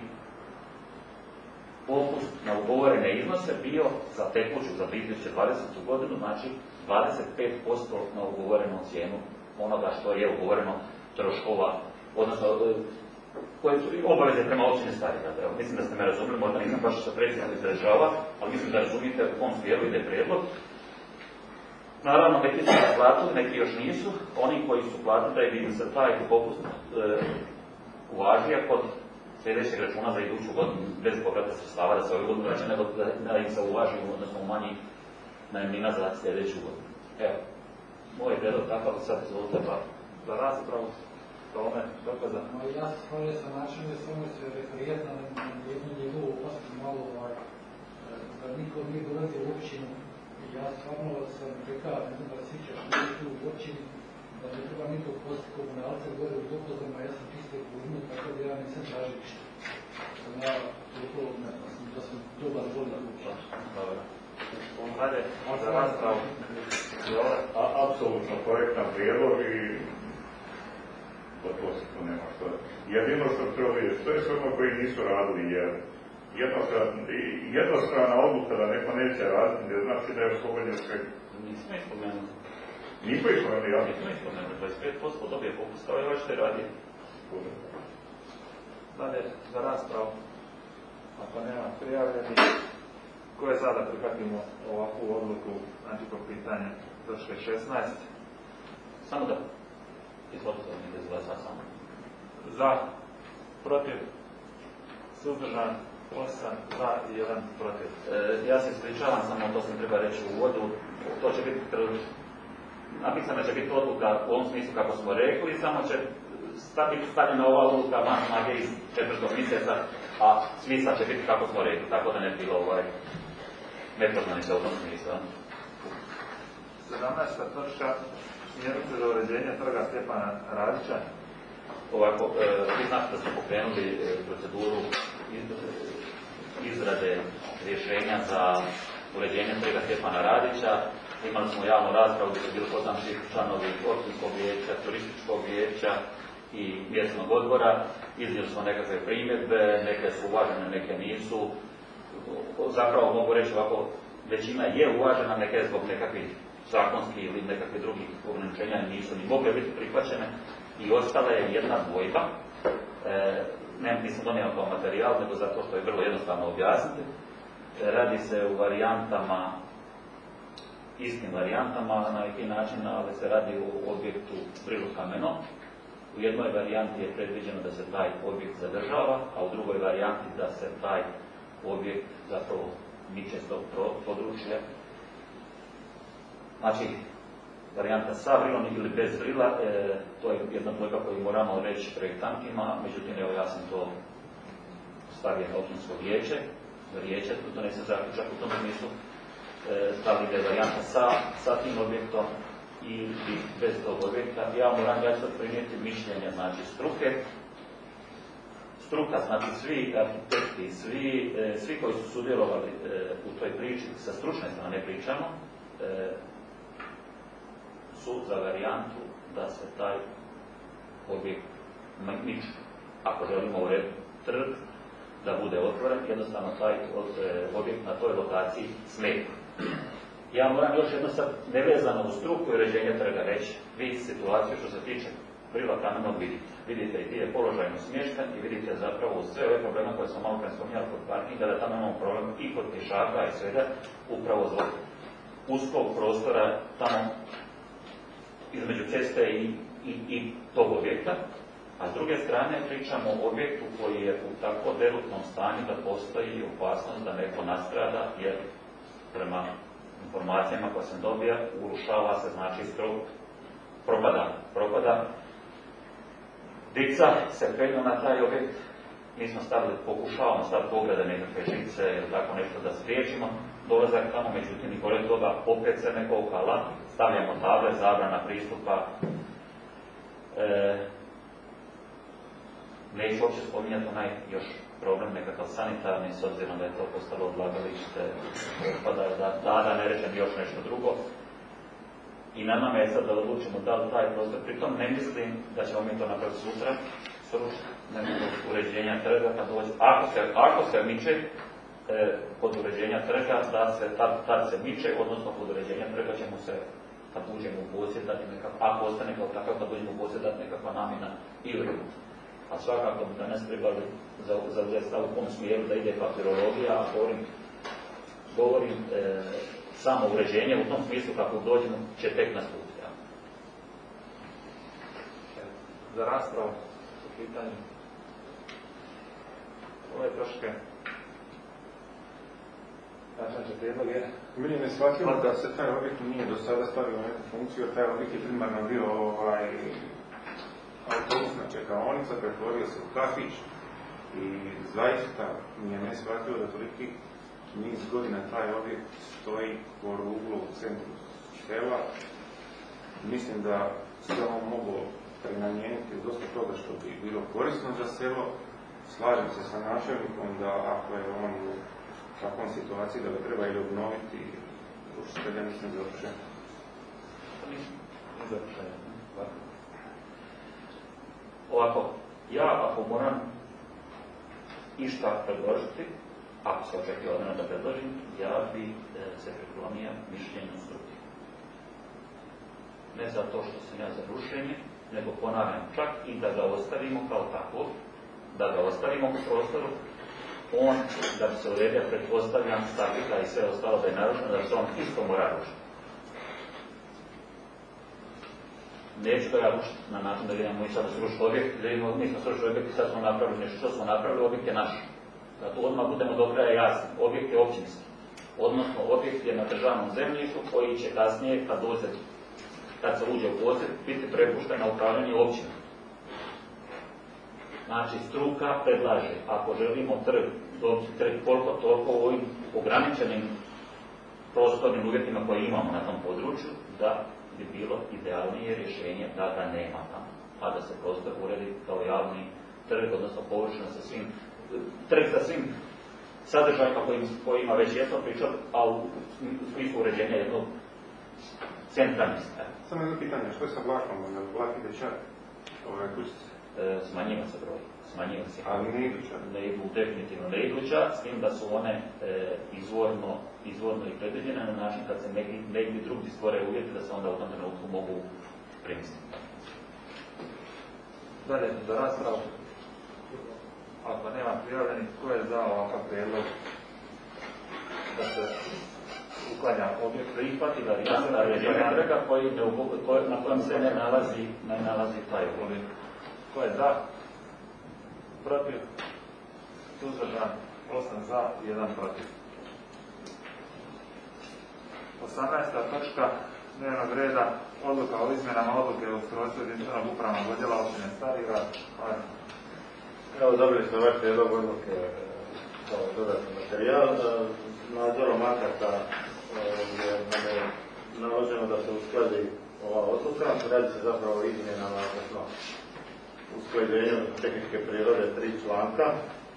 popust na ugovorene iznose bio za tekuću, za dvije tisuće dvadesetu godinu, znači dvadeset pet posto na ugovorenu cijenu onoga što je ugovoreno troškova, odnosno koje su obaveze prema općini Stari Grad. Evo, mislim da ste me razumili, možda nisam baš što precizno izražava, ali mislim da razumijete u kom smjeru ide prijedlog. Naravno, neki su nas platili, neki još nisu. Oni koji su platili, da je se taj popust e, uvažio kod sljedećeg računa za iduću godinu, bez povrata sredstava, da se ovi godinu računa, nego da im se uvaži, odnosno umanji najamnina za sljedeću godinu. Evo, moj prijedlog takav, sad izvolite pa za raspravu. Tome, dokaza. Ja se stvarno sa načinom da samo se referirati na jednu njegovu opastu malo ovaj, da niko nije dolazio u općinu. Ja stvarno sam rekao, ne znam da se sjećaš u općini, da ne treba niko postati komunalce gore u doklazama, ja sam čiste kuzmu, tako da ja nisam tražio ništa. Ja toliko ne znam, da sam dobar volio u općinu. Dobro. Hajde, za raspravu. Apsolutno korektan prijedlog i to se tu nema što. Jedino što treba vidjeti, što je s ono koji nisu radili, jer jednostrana odluka da neko neće raditi, ne znači da je oslobođen sve. Nismo ispomenuli. Nismo ispomenuli, ja? Nismo ispomenuli, dvadeset pet posto dobije popust, kao je ovaj što je radio. Dalje, za raspravu. Ako nema prijavljeni, ko je sada prihvatimo ovakvu odluku, znači po pitanju točke šesnaest? Samo da izvolite da mi izglasa samo. Za, protiv, suzdržan, osam, za i jedan protiv. E, ja se ispričavam, samo to sam treba reći u uvodu. To će biti, napisana će biti odluka u ovom smislu kako smo rekli, samo će biti stavljena ova odluka van snage iz četvrtog mjeseca, a smisla će biti kako smo rekli, tako da ne bi bilo ovaj nepoznanica u tom smislu. sedamnaesta točka, smjernice za uređenje trga Stjepana Radića. Ovako, vi znate da smo pokrenuli e, proceduru izrade rješenja za uređenje trga Stjepana Radića. Imali smo javnu raspravu gdje su bili poznati članovi općinskog vijeća, turističkog vijeća i mjesnog odbora. Iznijeli smo nekakve primjedbe, neke su uvažene, neke nisu. Zapravo mogu reći ovako, većina je uvažena, neke zbog nekakvih zakonskih ili nekakvih drugih ograničenja nisu ni mogle biti prihvaćene i ostala je jedna dvojba. E, ne, nisam donio kao materijal, nego zato što je vrlo jednostavno objasniti. E, radi se u varijantama, istim varijantama, na neki način, ali se radi o objektu Prilu Kameno. U jednoj varijanti je predviđeno da se taj objekt zadržava, a u drugoj varijanti da se taj objekt zapravo miče s tog područja. Znači, varijanta sa vrilom ili bez vrila, e, to je jedna dvojba koju moramo reći projektantima, međutim, evo ja sam to stavio na općinsko vijeće, vijeće to donese zaključak u tom smislu, e, stavili da je varijanta sa, sa tim objektom i bez tog objekta. Ja moram ja sad prinijeti mišljenje, znači struke, struka, znači svi arhitekti, svi, e, svi koji su sudjelovali e, u toj priči, sa stručne strane pričamo, e, su za varijantu da se taj objekt miče. Ako želimo urediti trg, da bude otvoren, jednostavno taj objekt na toj lokaciji smeta. Ja moram još jedno sad nevezano u struku i uređenje trga reći. Vi situaciju što se tiče vrila kamenog vidite. Vidite i gdje je položajno smješten i vidite zapravo sve ove probleme koje smo malo pre spominjali kod parkinga, da tamo imamo problem i kod pješaka i svega, upravo zbog uskog prostora tamo između ceste i, i, i tog objekta. A s druge strane pričamo o objektu koji je u tako derutnom stanju da postoji opasnost da neko nastrada, jer prema informacijama koje sam dobio, urušava se, znači strop, propada, propada. Dica se penju na taj objekt, mi smo stavili, pokušavamo staviti ograde nekakve žice ili tako nešto da spriječimo dolazak tamo, međutim i pored toga opet se neko ukala, stavljamo table, zabrana pristupa. E, Neću uopće spominjati onaj još problem nekakav sanitarni, s obzirom da je to postalo odlagalište otpada, da, da, da ne rečem još nešto drugo. I na nama je sad da odlučimo da li taj prostor, pritom ne mislim da ćemo mi to napraviti sutra, srušiti nekog uređenja trga, kad dođe, ako se, ako se miče e, kod uređenja trga, da se tad, tad se miče, odnosno kod uređenja trga ćemo se, kad uđemo u posjed, dati nekakva, ako ostane kao takav, kad uđemo u posjed, dati nekakva namjena ili a svakako bi danas trebali zauzeti stav u kom smjeru da ide papirologija, a govorim, govorim e, samo uređenje u tom smislu kako dođemo će tek nastupiti. Ja. Za raspravu u pitanju ove troške znači će prijedlog je meni je neshvatljivo da se taj objekt nije do sada stavio na neku funkciju, jer taj objekt je primarno bio ovaj, autobusna čekaonica, pretvorio se u kafić i zaista mi je neshvatljivo da toliki niz godina taj objekt stoji po ruglu u centru sela. Mislim da se on moglo prenamijeniti dosta toga što bi bilo korisno za selo. Slažem se sa načelnikom da ako je on u takvom situaciji da ga treba ili obnoviti, rušitelja mislim završen. Ovako, ja ako moram išta predložiti, ako se očekuje od mene da predložim, ja bi e, se priklonio mišljenju struke. Ne zato što sam ja za rušenje, nego ponavljam čak i da ga ostavimo kao tako, da ga ostavimo u prostoru, on, da bi se uredio, pretpostavljam, statika i sve ostalo da je narušeno, da se on isto mora rušiti. Neću ga ja rušiti na način da vidimo i sad srušiti objekt, da vidimo, mi smo srušili objekt i sad smo napravili nešto. Što smo napravili, objekt je naš. Da to odmah budemo do kraja jasni. Objekt je općinski. Odnosno, objekt je na državnom zemljištu koji će kasnije, kad dođe, kad se uđe u posjed, biti prepušten na upravljanje općine. Znači, struka predlaže, ako želimo trg, dobiti trg koliko toliko u ovim ograničenim prostornim uvjetima koje imamo na tom području, da bi bilo idealnije rješenje da ga nema tamo, a da se prostor uredi kao javni trg, odnosno površina sa svim, trg sa svim sadržajima kojima već jesmo pričali, a u smislu uređenja jednog centra mjesta. Samo jedno pitanje, što je sa vlakom, je li vlak ide čak ove kućice? E, smanjiva se broj, smanjiva se. Ali ne idu čak? Ne idu, definitivno ne idu čak, s tim da su one e, izvorno, izvorno i predviđene na način kad se negdje, negdje drugdje stvore uvjeti da se onda u tom trenutku mogu primisliti. Dalje, za raspravu. Ako nema prijavljenih, tko je za ovakav prijedlog da se uklanja objekt, prihvati da je uređenja trga koji ne, koji, na kojem se ne nalazi, ne nalazi taj objekt. Tko je za? Protiv? Suzdržan? osam za, jedan protiv. osamnaesta točka dnevnog reda Odluka o izmjenama odluke o ustrojstvu jedinstvenog upravnog odjela općine Stari Grad. Evo, dobili smo ovaj prijedlog odluke kao dodatni materijal. Nadzorom akata je nam je naloženo da se uskladi ova odluka. Radi se zapravo o izmjenama, odnosno usklađenju tehničke prirode tri članka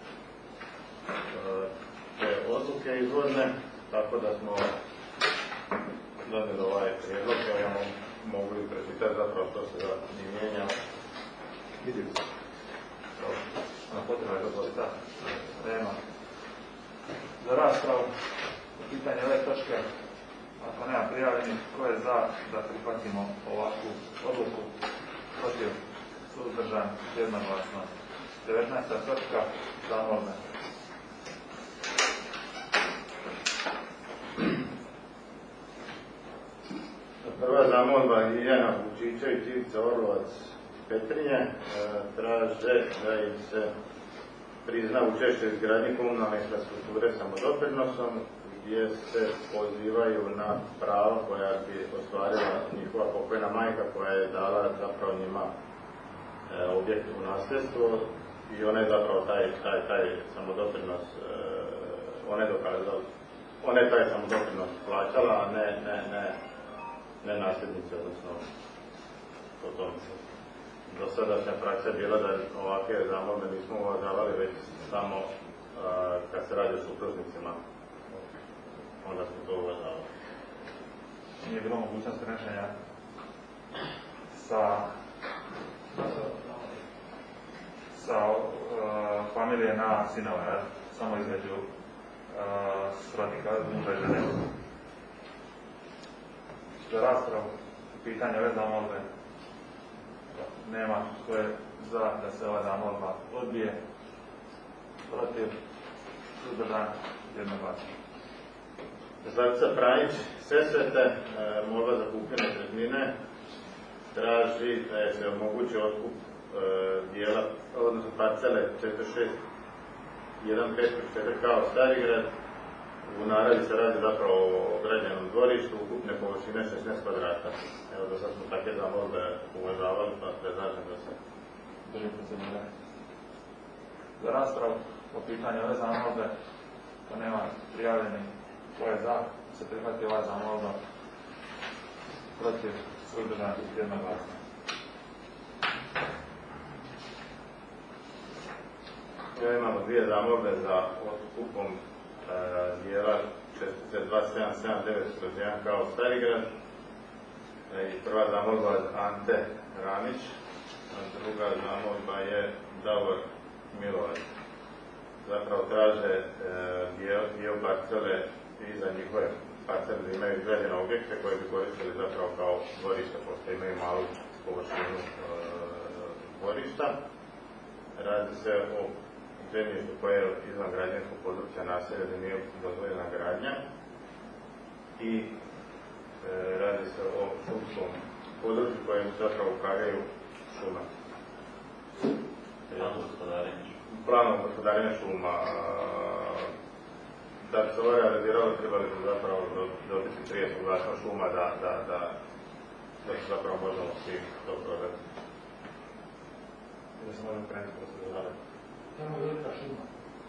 te odluke izvorne, tako da smo donijeli ovaj prijedlog, ja mogu i prečitati zapravo što se da ni mijenja. Vidim se. Na potreba je to da nema. Za raspravu, pitanje ove točke, ako nema prijavljenih, ko je za da prihvatimo ovakvu odluku, protiv, suzdržan, jednoglasno. devetnaesta točka, zamolbe. Prva zamolba Iljana Vučićević, Ivica Orlovac, Petrinje, traže da im se prizna učešće u izgradnji komunalne infrastrukture samodoprinosom, gdje se pozivaju na prava koja bi ostvarila njihova pokojna majka, koja je dala zapravo njima objekt u nasljedstvo i ona je zapravo taj, taj, taj samodoprinos, ona je dokazala, ona je taj samodoprinos plaćala, a ne, ne, ne, ne nasljednici, odnosno potomci. Do sadašnja praksa je bila da ovakve zamolbe nismo uvažavali, već samo a, kad se radi o supružnicima, onda smo to uvažavali. Nije bilo mogućnost prenošenja sa sa uh, familije na sinove, samo između uh, srodnika, muža i žene. Za raspravu, pitanje ove zamolbe nema, ko je za da se ova zamolba odbije, protiv, suzdržan, jednoglasno. Zavica Pranjić, Sesvete, e, molba za kupnju nekretnine, traži da se omogući otkup e, dijela, odnosno parcele četiri šest jedan pet četiri kao Starigrad. U naravi se radi zapravo o građenom dvorištu, ukupne površine šesnaest kvadrata. Evo, do sad smo takve zamolbe uvažavali, pa predlažem da se drži procedure. Za raspravu po pitanju ove zamolbe, to nema prijavljeni ko je za, se prihvati ova zamolba, protiv, suzdržan, jednoglasno. Evo, imamo dvije zamolbe za otkupom e, dijela čestice dva sedam sedam devet jedan kao Starigrad. E, i prva zamolba je Ante Ramić, a druga zamolba je Davor Milovac. Zapravo traže e, dio, dio parcele i za njihove parcele da imaju izgrađene objekte koje bi koristili zapravo kao dvorišta, pošto imaju malu površinu e, dvorišta. Radi se o zemljištu koje je izvan građanskog područja naselja da nije dozvoljena gradnja i e, radi se o šumskom području kojem zapravo upravljaju šuma. Planom gospodarenja. Planom gospodarenja šuma. Da bi se ovo realiziralo, trebali bi zapravo dobiti prije suglasnost šuma da, da, da, da se zapravo možemo svi to prodati. Da se možemo krenuti procedurale. Tamo je velika šuma.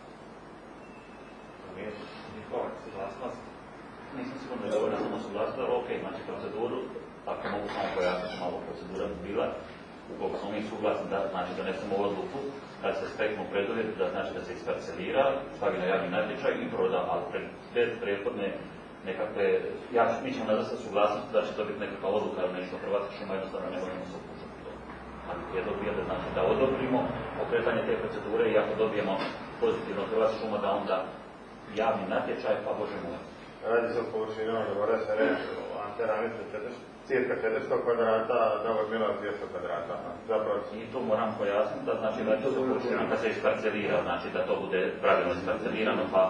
Nije njihova suglasnost. Nisam sigurno da je dovoljno samo suglasnost, ali ok, znači proceduru, ako mogu samo pojasniti malo procedura bi bila, ukoliko smo mi suglasni da znači donesemo odluku, kad se steknu preduvjeti, da znači da se isparcelira, stavi na javni natječaj i proda, ali pred, bez prethodne nekakve, ja, mi ćemo nadati suglasnost da će to biti nekakva odluka, jer nešto Hrvatska šuma jednostavno ne možemo se upušati to. Ali prijedlog je da znači da odobrimo pokretanje te procedure i ako dobijemo pozitivno Hrvatska šuma da onda javni natječaj, pa Bože moj. Radi se o površinama, govore se reći o Ante Ramiću cirka četiristo kvadrata, Davor Milovac dvjesto kvadrata. Zapravo... I to moram pojasniti da znači da je to površina kad se isparcelira, znači da to bude pravilno isparcelirano, pa...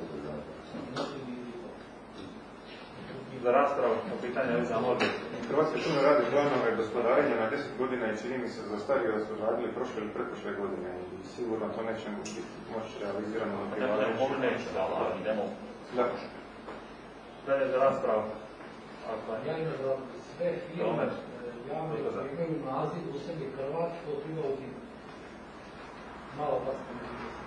Za raspravu o pitanju ovih zamolbi. Hrvatske šume radi planove gospodarenja na deset godina i čini mi se za starije da su radili prošle ili pretprošle godine i sigurno to neće biti moći realizirano na privlačenju. Ne, ne, neće, ali idemo... Da. Dalje za raspravu. Ja imam za sve firme javne koje imaju naziv u sebi Hrvat, to treba ukinuti. Malo pa ste mi vidjeti.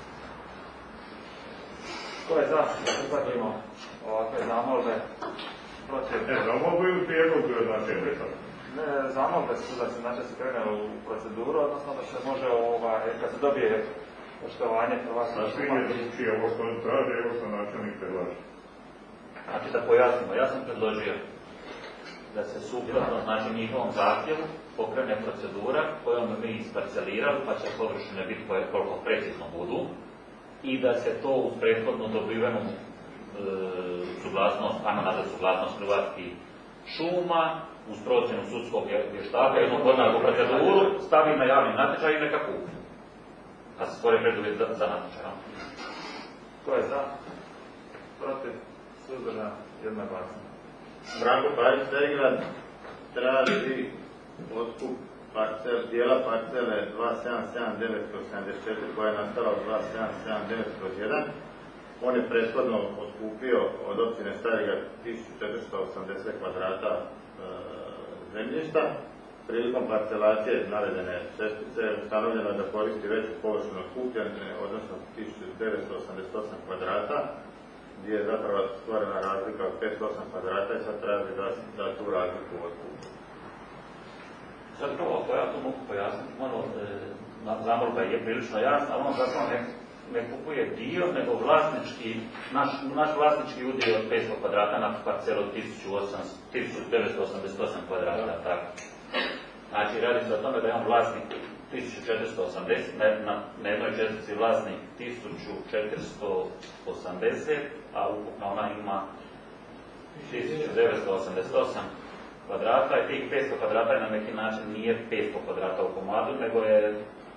Ko je za da prihvatimo ovakve zamolbe? Protiv? Ne, zamolbe ili prijedlog znači nekako? Ne, zamolbe su da se znači se krene u proceduru, odnosno da se može, ovaj, kad se dobije poštovanje hrvatskih šuma. Svi je drugčije, ovo što on traže, evo što načelnik predlaže. Znači da pojasnimo, ja sam predložio da se sukladno znači njihovom zahtjevu pokrene procedura kojom mi isparcelirali, pa će površine biti koje koliko precizno budu, i da se to uz prethodno dobivenu e, suglasnost, ajmo nazvat suglasnost hrvatskih šuma, uz procjenu sudskog vještaka, jednu podnagu proceduru, stavi na javni natječaj i neka kupi. Da se stvore preduvjet za, za natječaj. Ko je za? Protiv? Suzdržan? Jednoglasno. Branko Pavić Carigrad traži otkup parcel, dijela parcele dva sedam sedam devet sedamdeset četiri koja je nastala od dva sedam sedam devet jedan. On je prethodno otkupio od općine Starigrad tisuću četiristo osamdeset kvadrata e, zemljišta. Prilikom parcelacije navedene čestice je ustanovljeno da koristi veću površinu od kupljene, odnosno tisuću devetsto osamdeset osam kvadrata, gdje je zapravo stvorena razlika od petsto osam kvadrata i sad traži da, da tu razliku otkupi. Sad prvo, to ja to mogu pojasniti, malo, e, zamolba je prilično jasna, ali on zapravo ne, ne kupuje dio, nego vlasnički, naš, naš vlasnički udio od petsto kvadrata na parcelu tisuću devetsto osamdeset osam kvadrata, tako. Znači, radi se o tome da je on vlasnik tisuću četiristo osamdeset, na, na, na jednoj čestici vlasnik tisuću četiristo osamdeset, a ukupno ona ima tisuću devetsto osamdeset osam kvadrata i tih petsto kvadrata je na neki način nije petsto kvadrata u komadu, nego je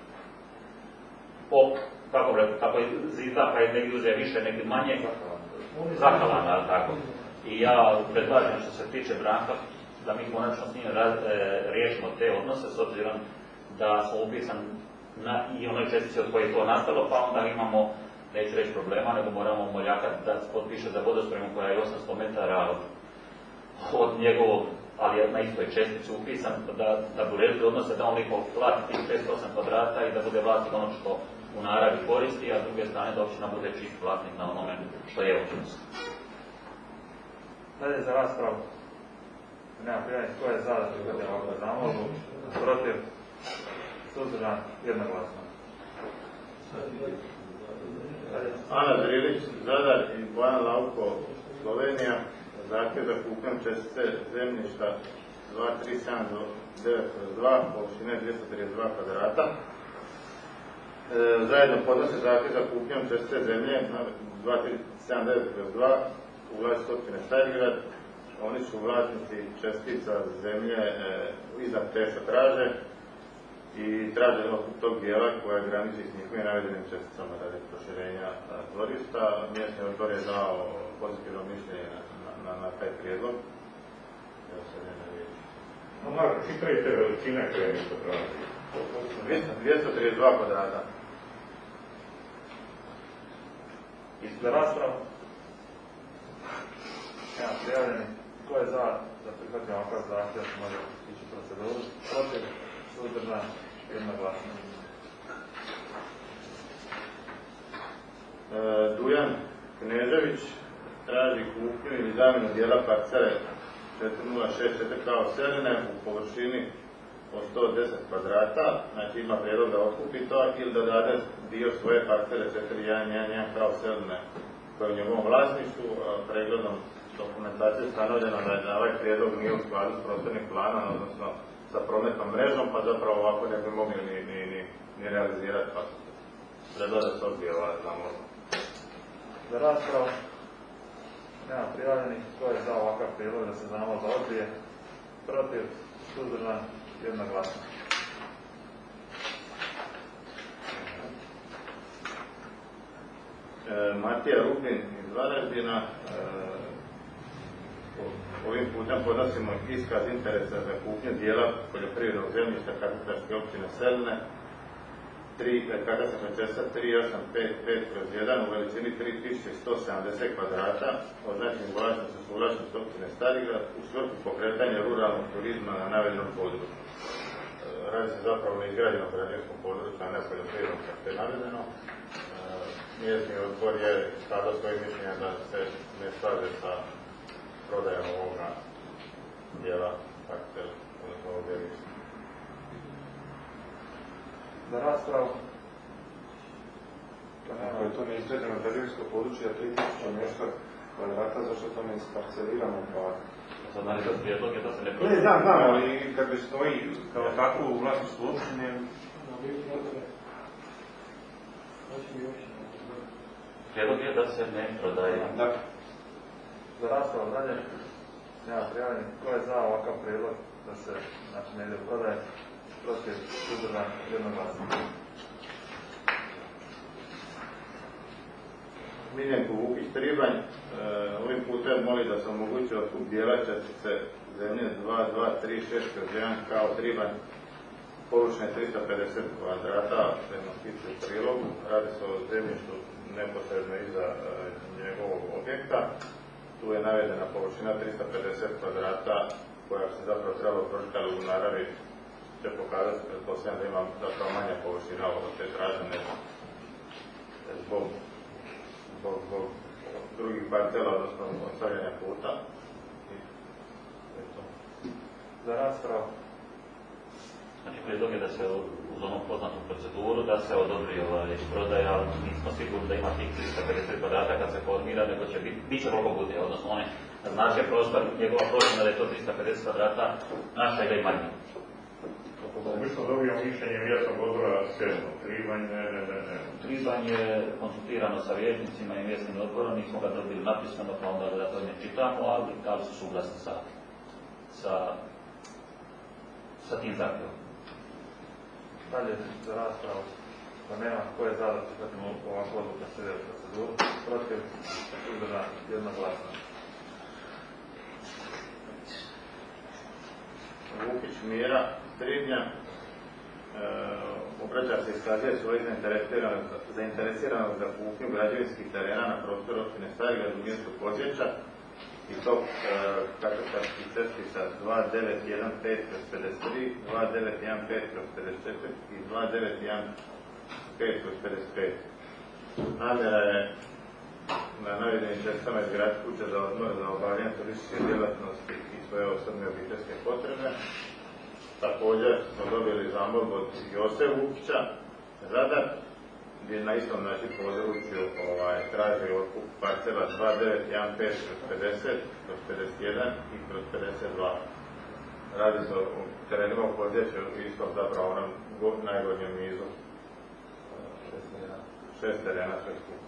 po, kako rekao, kako je zida, pa je negdje uzeo više, negdje manje, zakalana, tako. I ja predlažem što se tiče Branka, da mi konačno s njim raz, e, riješimo te odnose, s obzirom da smo upisani na i onoj čestici od koje je to nastalo, pa onda imamo, neću reći problema, nego moramo moljakati da potpiše za vodospremu koja je osamsto metara od, od njegovog, ali je na istoj čestici upisan, da, da bude reći odnose da on lijepo plati tih šezdeset osam kvadrata i da bude vlasnik ono što u naravi koristi, a s druge strane da općina bude čist vlasnik na onome što je općinsko. Dalje za raspravu. Nema prijavnih, tko je za da prihvati ovakvu zamolbu? Protiv? Suzdržan? Jednoglasno. Ana Drilić, Zadar i Bojan Lauko, Slovenija, zahtjev za kupnjom čestice zemljišta dva tri sedam devet dva, površine dvjesto trideset dva kvadrata. E, zajedno podnose zahtjev za kupnjom čestice zemlje dva tri sedam devet dva u vlasništvu općine Starigrad. Oni su vlasnici čestica zemlje e, iznad te što traže i traže otkup tog dijela koja graniči s njihovim navedenim česticama radi proširenja dvorišta. Mjesni odbor je dao pozitivno mišljenje na, na, na taj prijedlog. Evo se ne ne vidi. No, Marko, čitajte veličine koje mi to traži. dvjesto trideset dva kvadrata. Za raspravu? Nema prijavljeni. Ko je za da prihvati ovakav zahtjev, može ići u proceduru? Protiv? Suzdržan? Jednoglasno. E, Dujan Knežević traži kupnju ili zamjenu dijela parcele četiri nula šest četiri kao seline u površini od sto deset kvadrata, znači ima prijedlog da otkupi to ili da dade dio svoje parcele četiri jedan jedan jedan kao seline koje je u njegovom vlasništvu. Pregledom dokumentacije stanovljeno da je ovaj prijedlog nije u skladu s prostornim planom, odnosno sa prometnom mrežom, pa zapravo ovako ne bi mogli ni, ni, ni, ni realizirati. Pa predlaže se odbije ova zamolba. Za raspravu? Nema prijavljenih. Ko je za ovakav prijedlog da se zamolba odbije? Protiv? Suzdržan? Jednoglasno. E, Matija Rupin iz Varaždina. E, ovim putem podnosimo iskaz interesa za kupnju dijela poljoprivrednog zemljišta katastarske općine Seline katastarska čestica tri osam pet pet kroz jedan u veličini tri tisuće sto sedamdeset kvadrata, označeni vlasništvo su vlasništvo općine Starigrad u svrhu pokretanja ruralnog turizma na navedenom području. Radi se zapravo o izgrađenom građevinskom području, a ne poljoprivrednom kako je navedeno. Mjesni odbor je tada svoje mišljenja da se ne slaže sa prodajom ovoga dijela parcela, odnosno ovog zemljišta. Za raspravu. Ako je to neizgrađeno građevinsko područje, tri tisuće mjesta kvadrata, zašto to ne isparceliramo kao... Sad naredno prijedlog je da se ne Ne, prodaje. znam, znam, ali kad bi stoji kao tako u vlasništvu općine... Prijedlog je da se ne prodaje. Da. Za raspravu dalje. Nema prijavljenih. Ko je za ovakav prijedlog da se znači, ne ide u prodaje? Protiv, suzdržan, jednoglasno. Miljenko Vukić-Tribanj, e, ovim putem moli da se omogući otkup dijela čestice zemlje dva dva tri šest kroz jedan kao Tribanj, površine tristo pedeset kvadrata, prema skici u prilogu. Radi se o zemljištu neposredno iza e, njegovog objekta. Tu je navedena površina tristo pedeset kvadrata koja bi se zapravo trebalo prošiti, ali u naravi će pokazati, pretpostavljam da ima zapravo manja površina od te tražene zbog, zbog, zbog drugih parcela, odnosno ostavljanja puta. I to. Za raspravu. Znači, prijedlog je da se uz onu poznatu proceduru da se odobri ovaj prodaja, ali nismo sigurni da ima tih tristo pedeset kvadrata kad se formira, nego će biti, bit će koliko bude, odnosno one znači prostor, njegova procjena da je to tristo pedeset kvadrata, naša je da je manje. Mi smo dobijemo mišljenje mjesnog odbora sedmo, Tribanj, ne, ne, ne, ne. Tribanj je konsultirano sa vijećnicima i mjesnim odborom, nismo ga dobili napisano, pa onda da to ne čitamo, ali da li su suglasni sa, sa, sa tim zahtjevom. Dalje za raspravu. Pa nema ko je za da prihvatimo ovakvu odluku sljedeću proceduru. Protiv, suzdržan, jednoglasno. Vukić Mira, Tribnja, e, obraća se iskazuje svoje zainteresiranost za kupnju građevinskih terena na prostoru općine Starigrad u mjestu Kozječa i to e, katastarskih čestica dva devet jedan pet kroz pedeset tri, dva devet jedan pet kroz pedeset četiri i dva devet jedan pet kroz pedeset pet. Namjera je na navedenim česticama izgraditi kuće za odmor za obavljanje turističke djelatnosti i svoje osobne obiteljske potrebe. Također smo dobili zamolbu od Jose Vukića, Zadar, gdje na istom našem području ovaj, traži otkup parcela dva devet jedan pet kroz pedeset, kroz pedeset jedan i kroz pedeset dva. Radi se o terenima u Kozječu, istom zapravo onom najgornjem nizu. Šest terena sve skupa.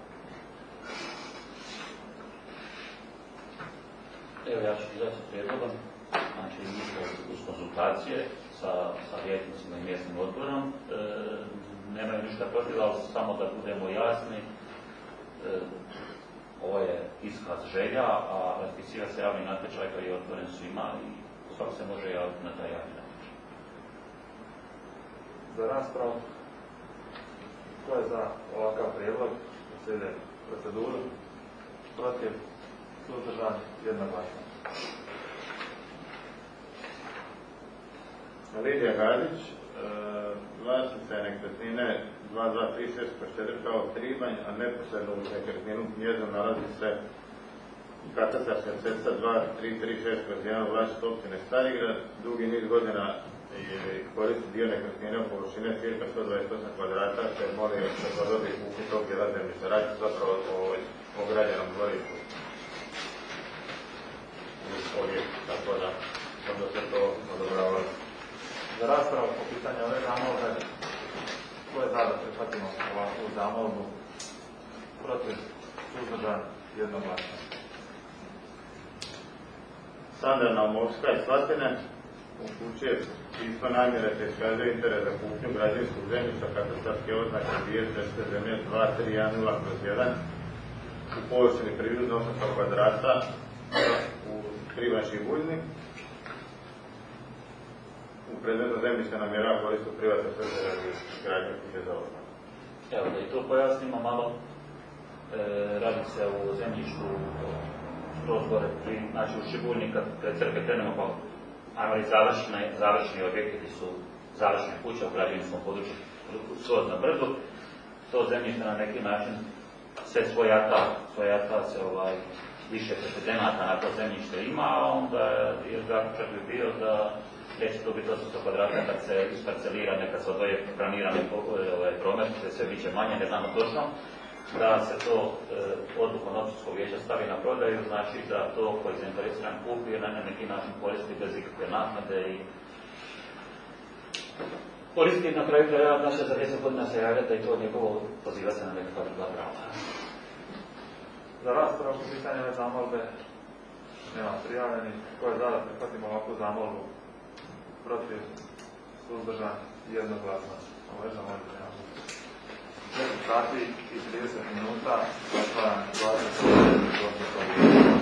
Evo ja ću izaći s prijedlogom, znači mi smo uz konzultacije sa, sa vijećnicima i mjesnim odborom, e, nemaju ništa protiv, ali samo da budemo jasni, e, ovo je iskaz želja, a raspisivati se javni natječaj koji je otvoren svima i svako se može javiti na taj javni natječaj. Za raspravu. Ko je za ovakav prijedlog da se ide proceduru? Protiv, suzdržan, jednoglasno. Lidija Gadić, e, vlasnica je nekretnine dva dva tri šest četiri kao Tribanj, a neposredno u nekretninu njezom nalazi se katastarska cesta dva tri tri šest jedan vlasništvo općine Starigrad. Dugi niz godina koristi dio nekretnine u površine cirka sto dvadeset osam kvadrata, te moli da se odobri kupnju tog dijela zemljišta. Radi se zapravo o ograđenom dvorištu. Tako da, onda se to odobravalo. Za raspravu po pitanju ove zamolbe, ko je za da prihvatimo ovakvu zamolbu? Protiv, suzdržan, jednoglasno. Sandra Naumovska iz Slatine upućuje pismo namjere te iskazuje interes za kupnju građevinskog zemljišta katastarske oznake dvije ceste zemlje dva tri jedan nula kroz jedan u površini približno osamsto kvadrata u Krivanjski Buljni. U predmetno zemljište namjerava koristiti u privatne svrhe radi gradnje kuće za odmor. Evo da i to pojasnimo malo. E, radi se o zemljištu skroz gore, pri, znači u Šibulji kad pred crkve krenemo pa ajmo li završne, završni objekti gdje su završne kuće u građevinskom području skroz na brdu. To zemljište na neki način sve svojata, svojata se ovaj, više precedenata na to zemljište ima, a onda je zaključak bi bio da neće to biti osamsto kvadrata kad se isparcelira, nekad se odvoje planirane ovaj, prometnice, sve bit će manje, ne znamo točno, da se to e, odlukom općinskog vijeća stavi na prodaju, znači da to koji zainteresiran kupi na neki način koristi bez ikakve naknade i koristi na kraju kraja naše za deset godina se javljati i to njegovo poziva se na nekakva druga prava. Za raspravu po pitanju ove zamolbe nema prijavljenih. Ko je za da prihvatimo ovakvu zamolbu? Protiv, suzdržan, jednoglasno. Ovo je zamolba nema. četiri sati i trideset minuta, otvaram dvadeset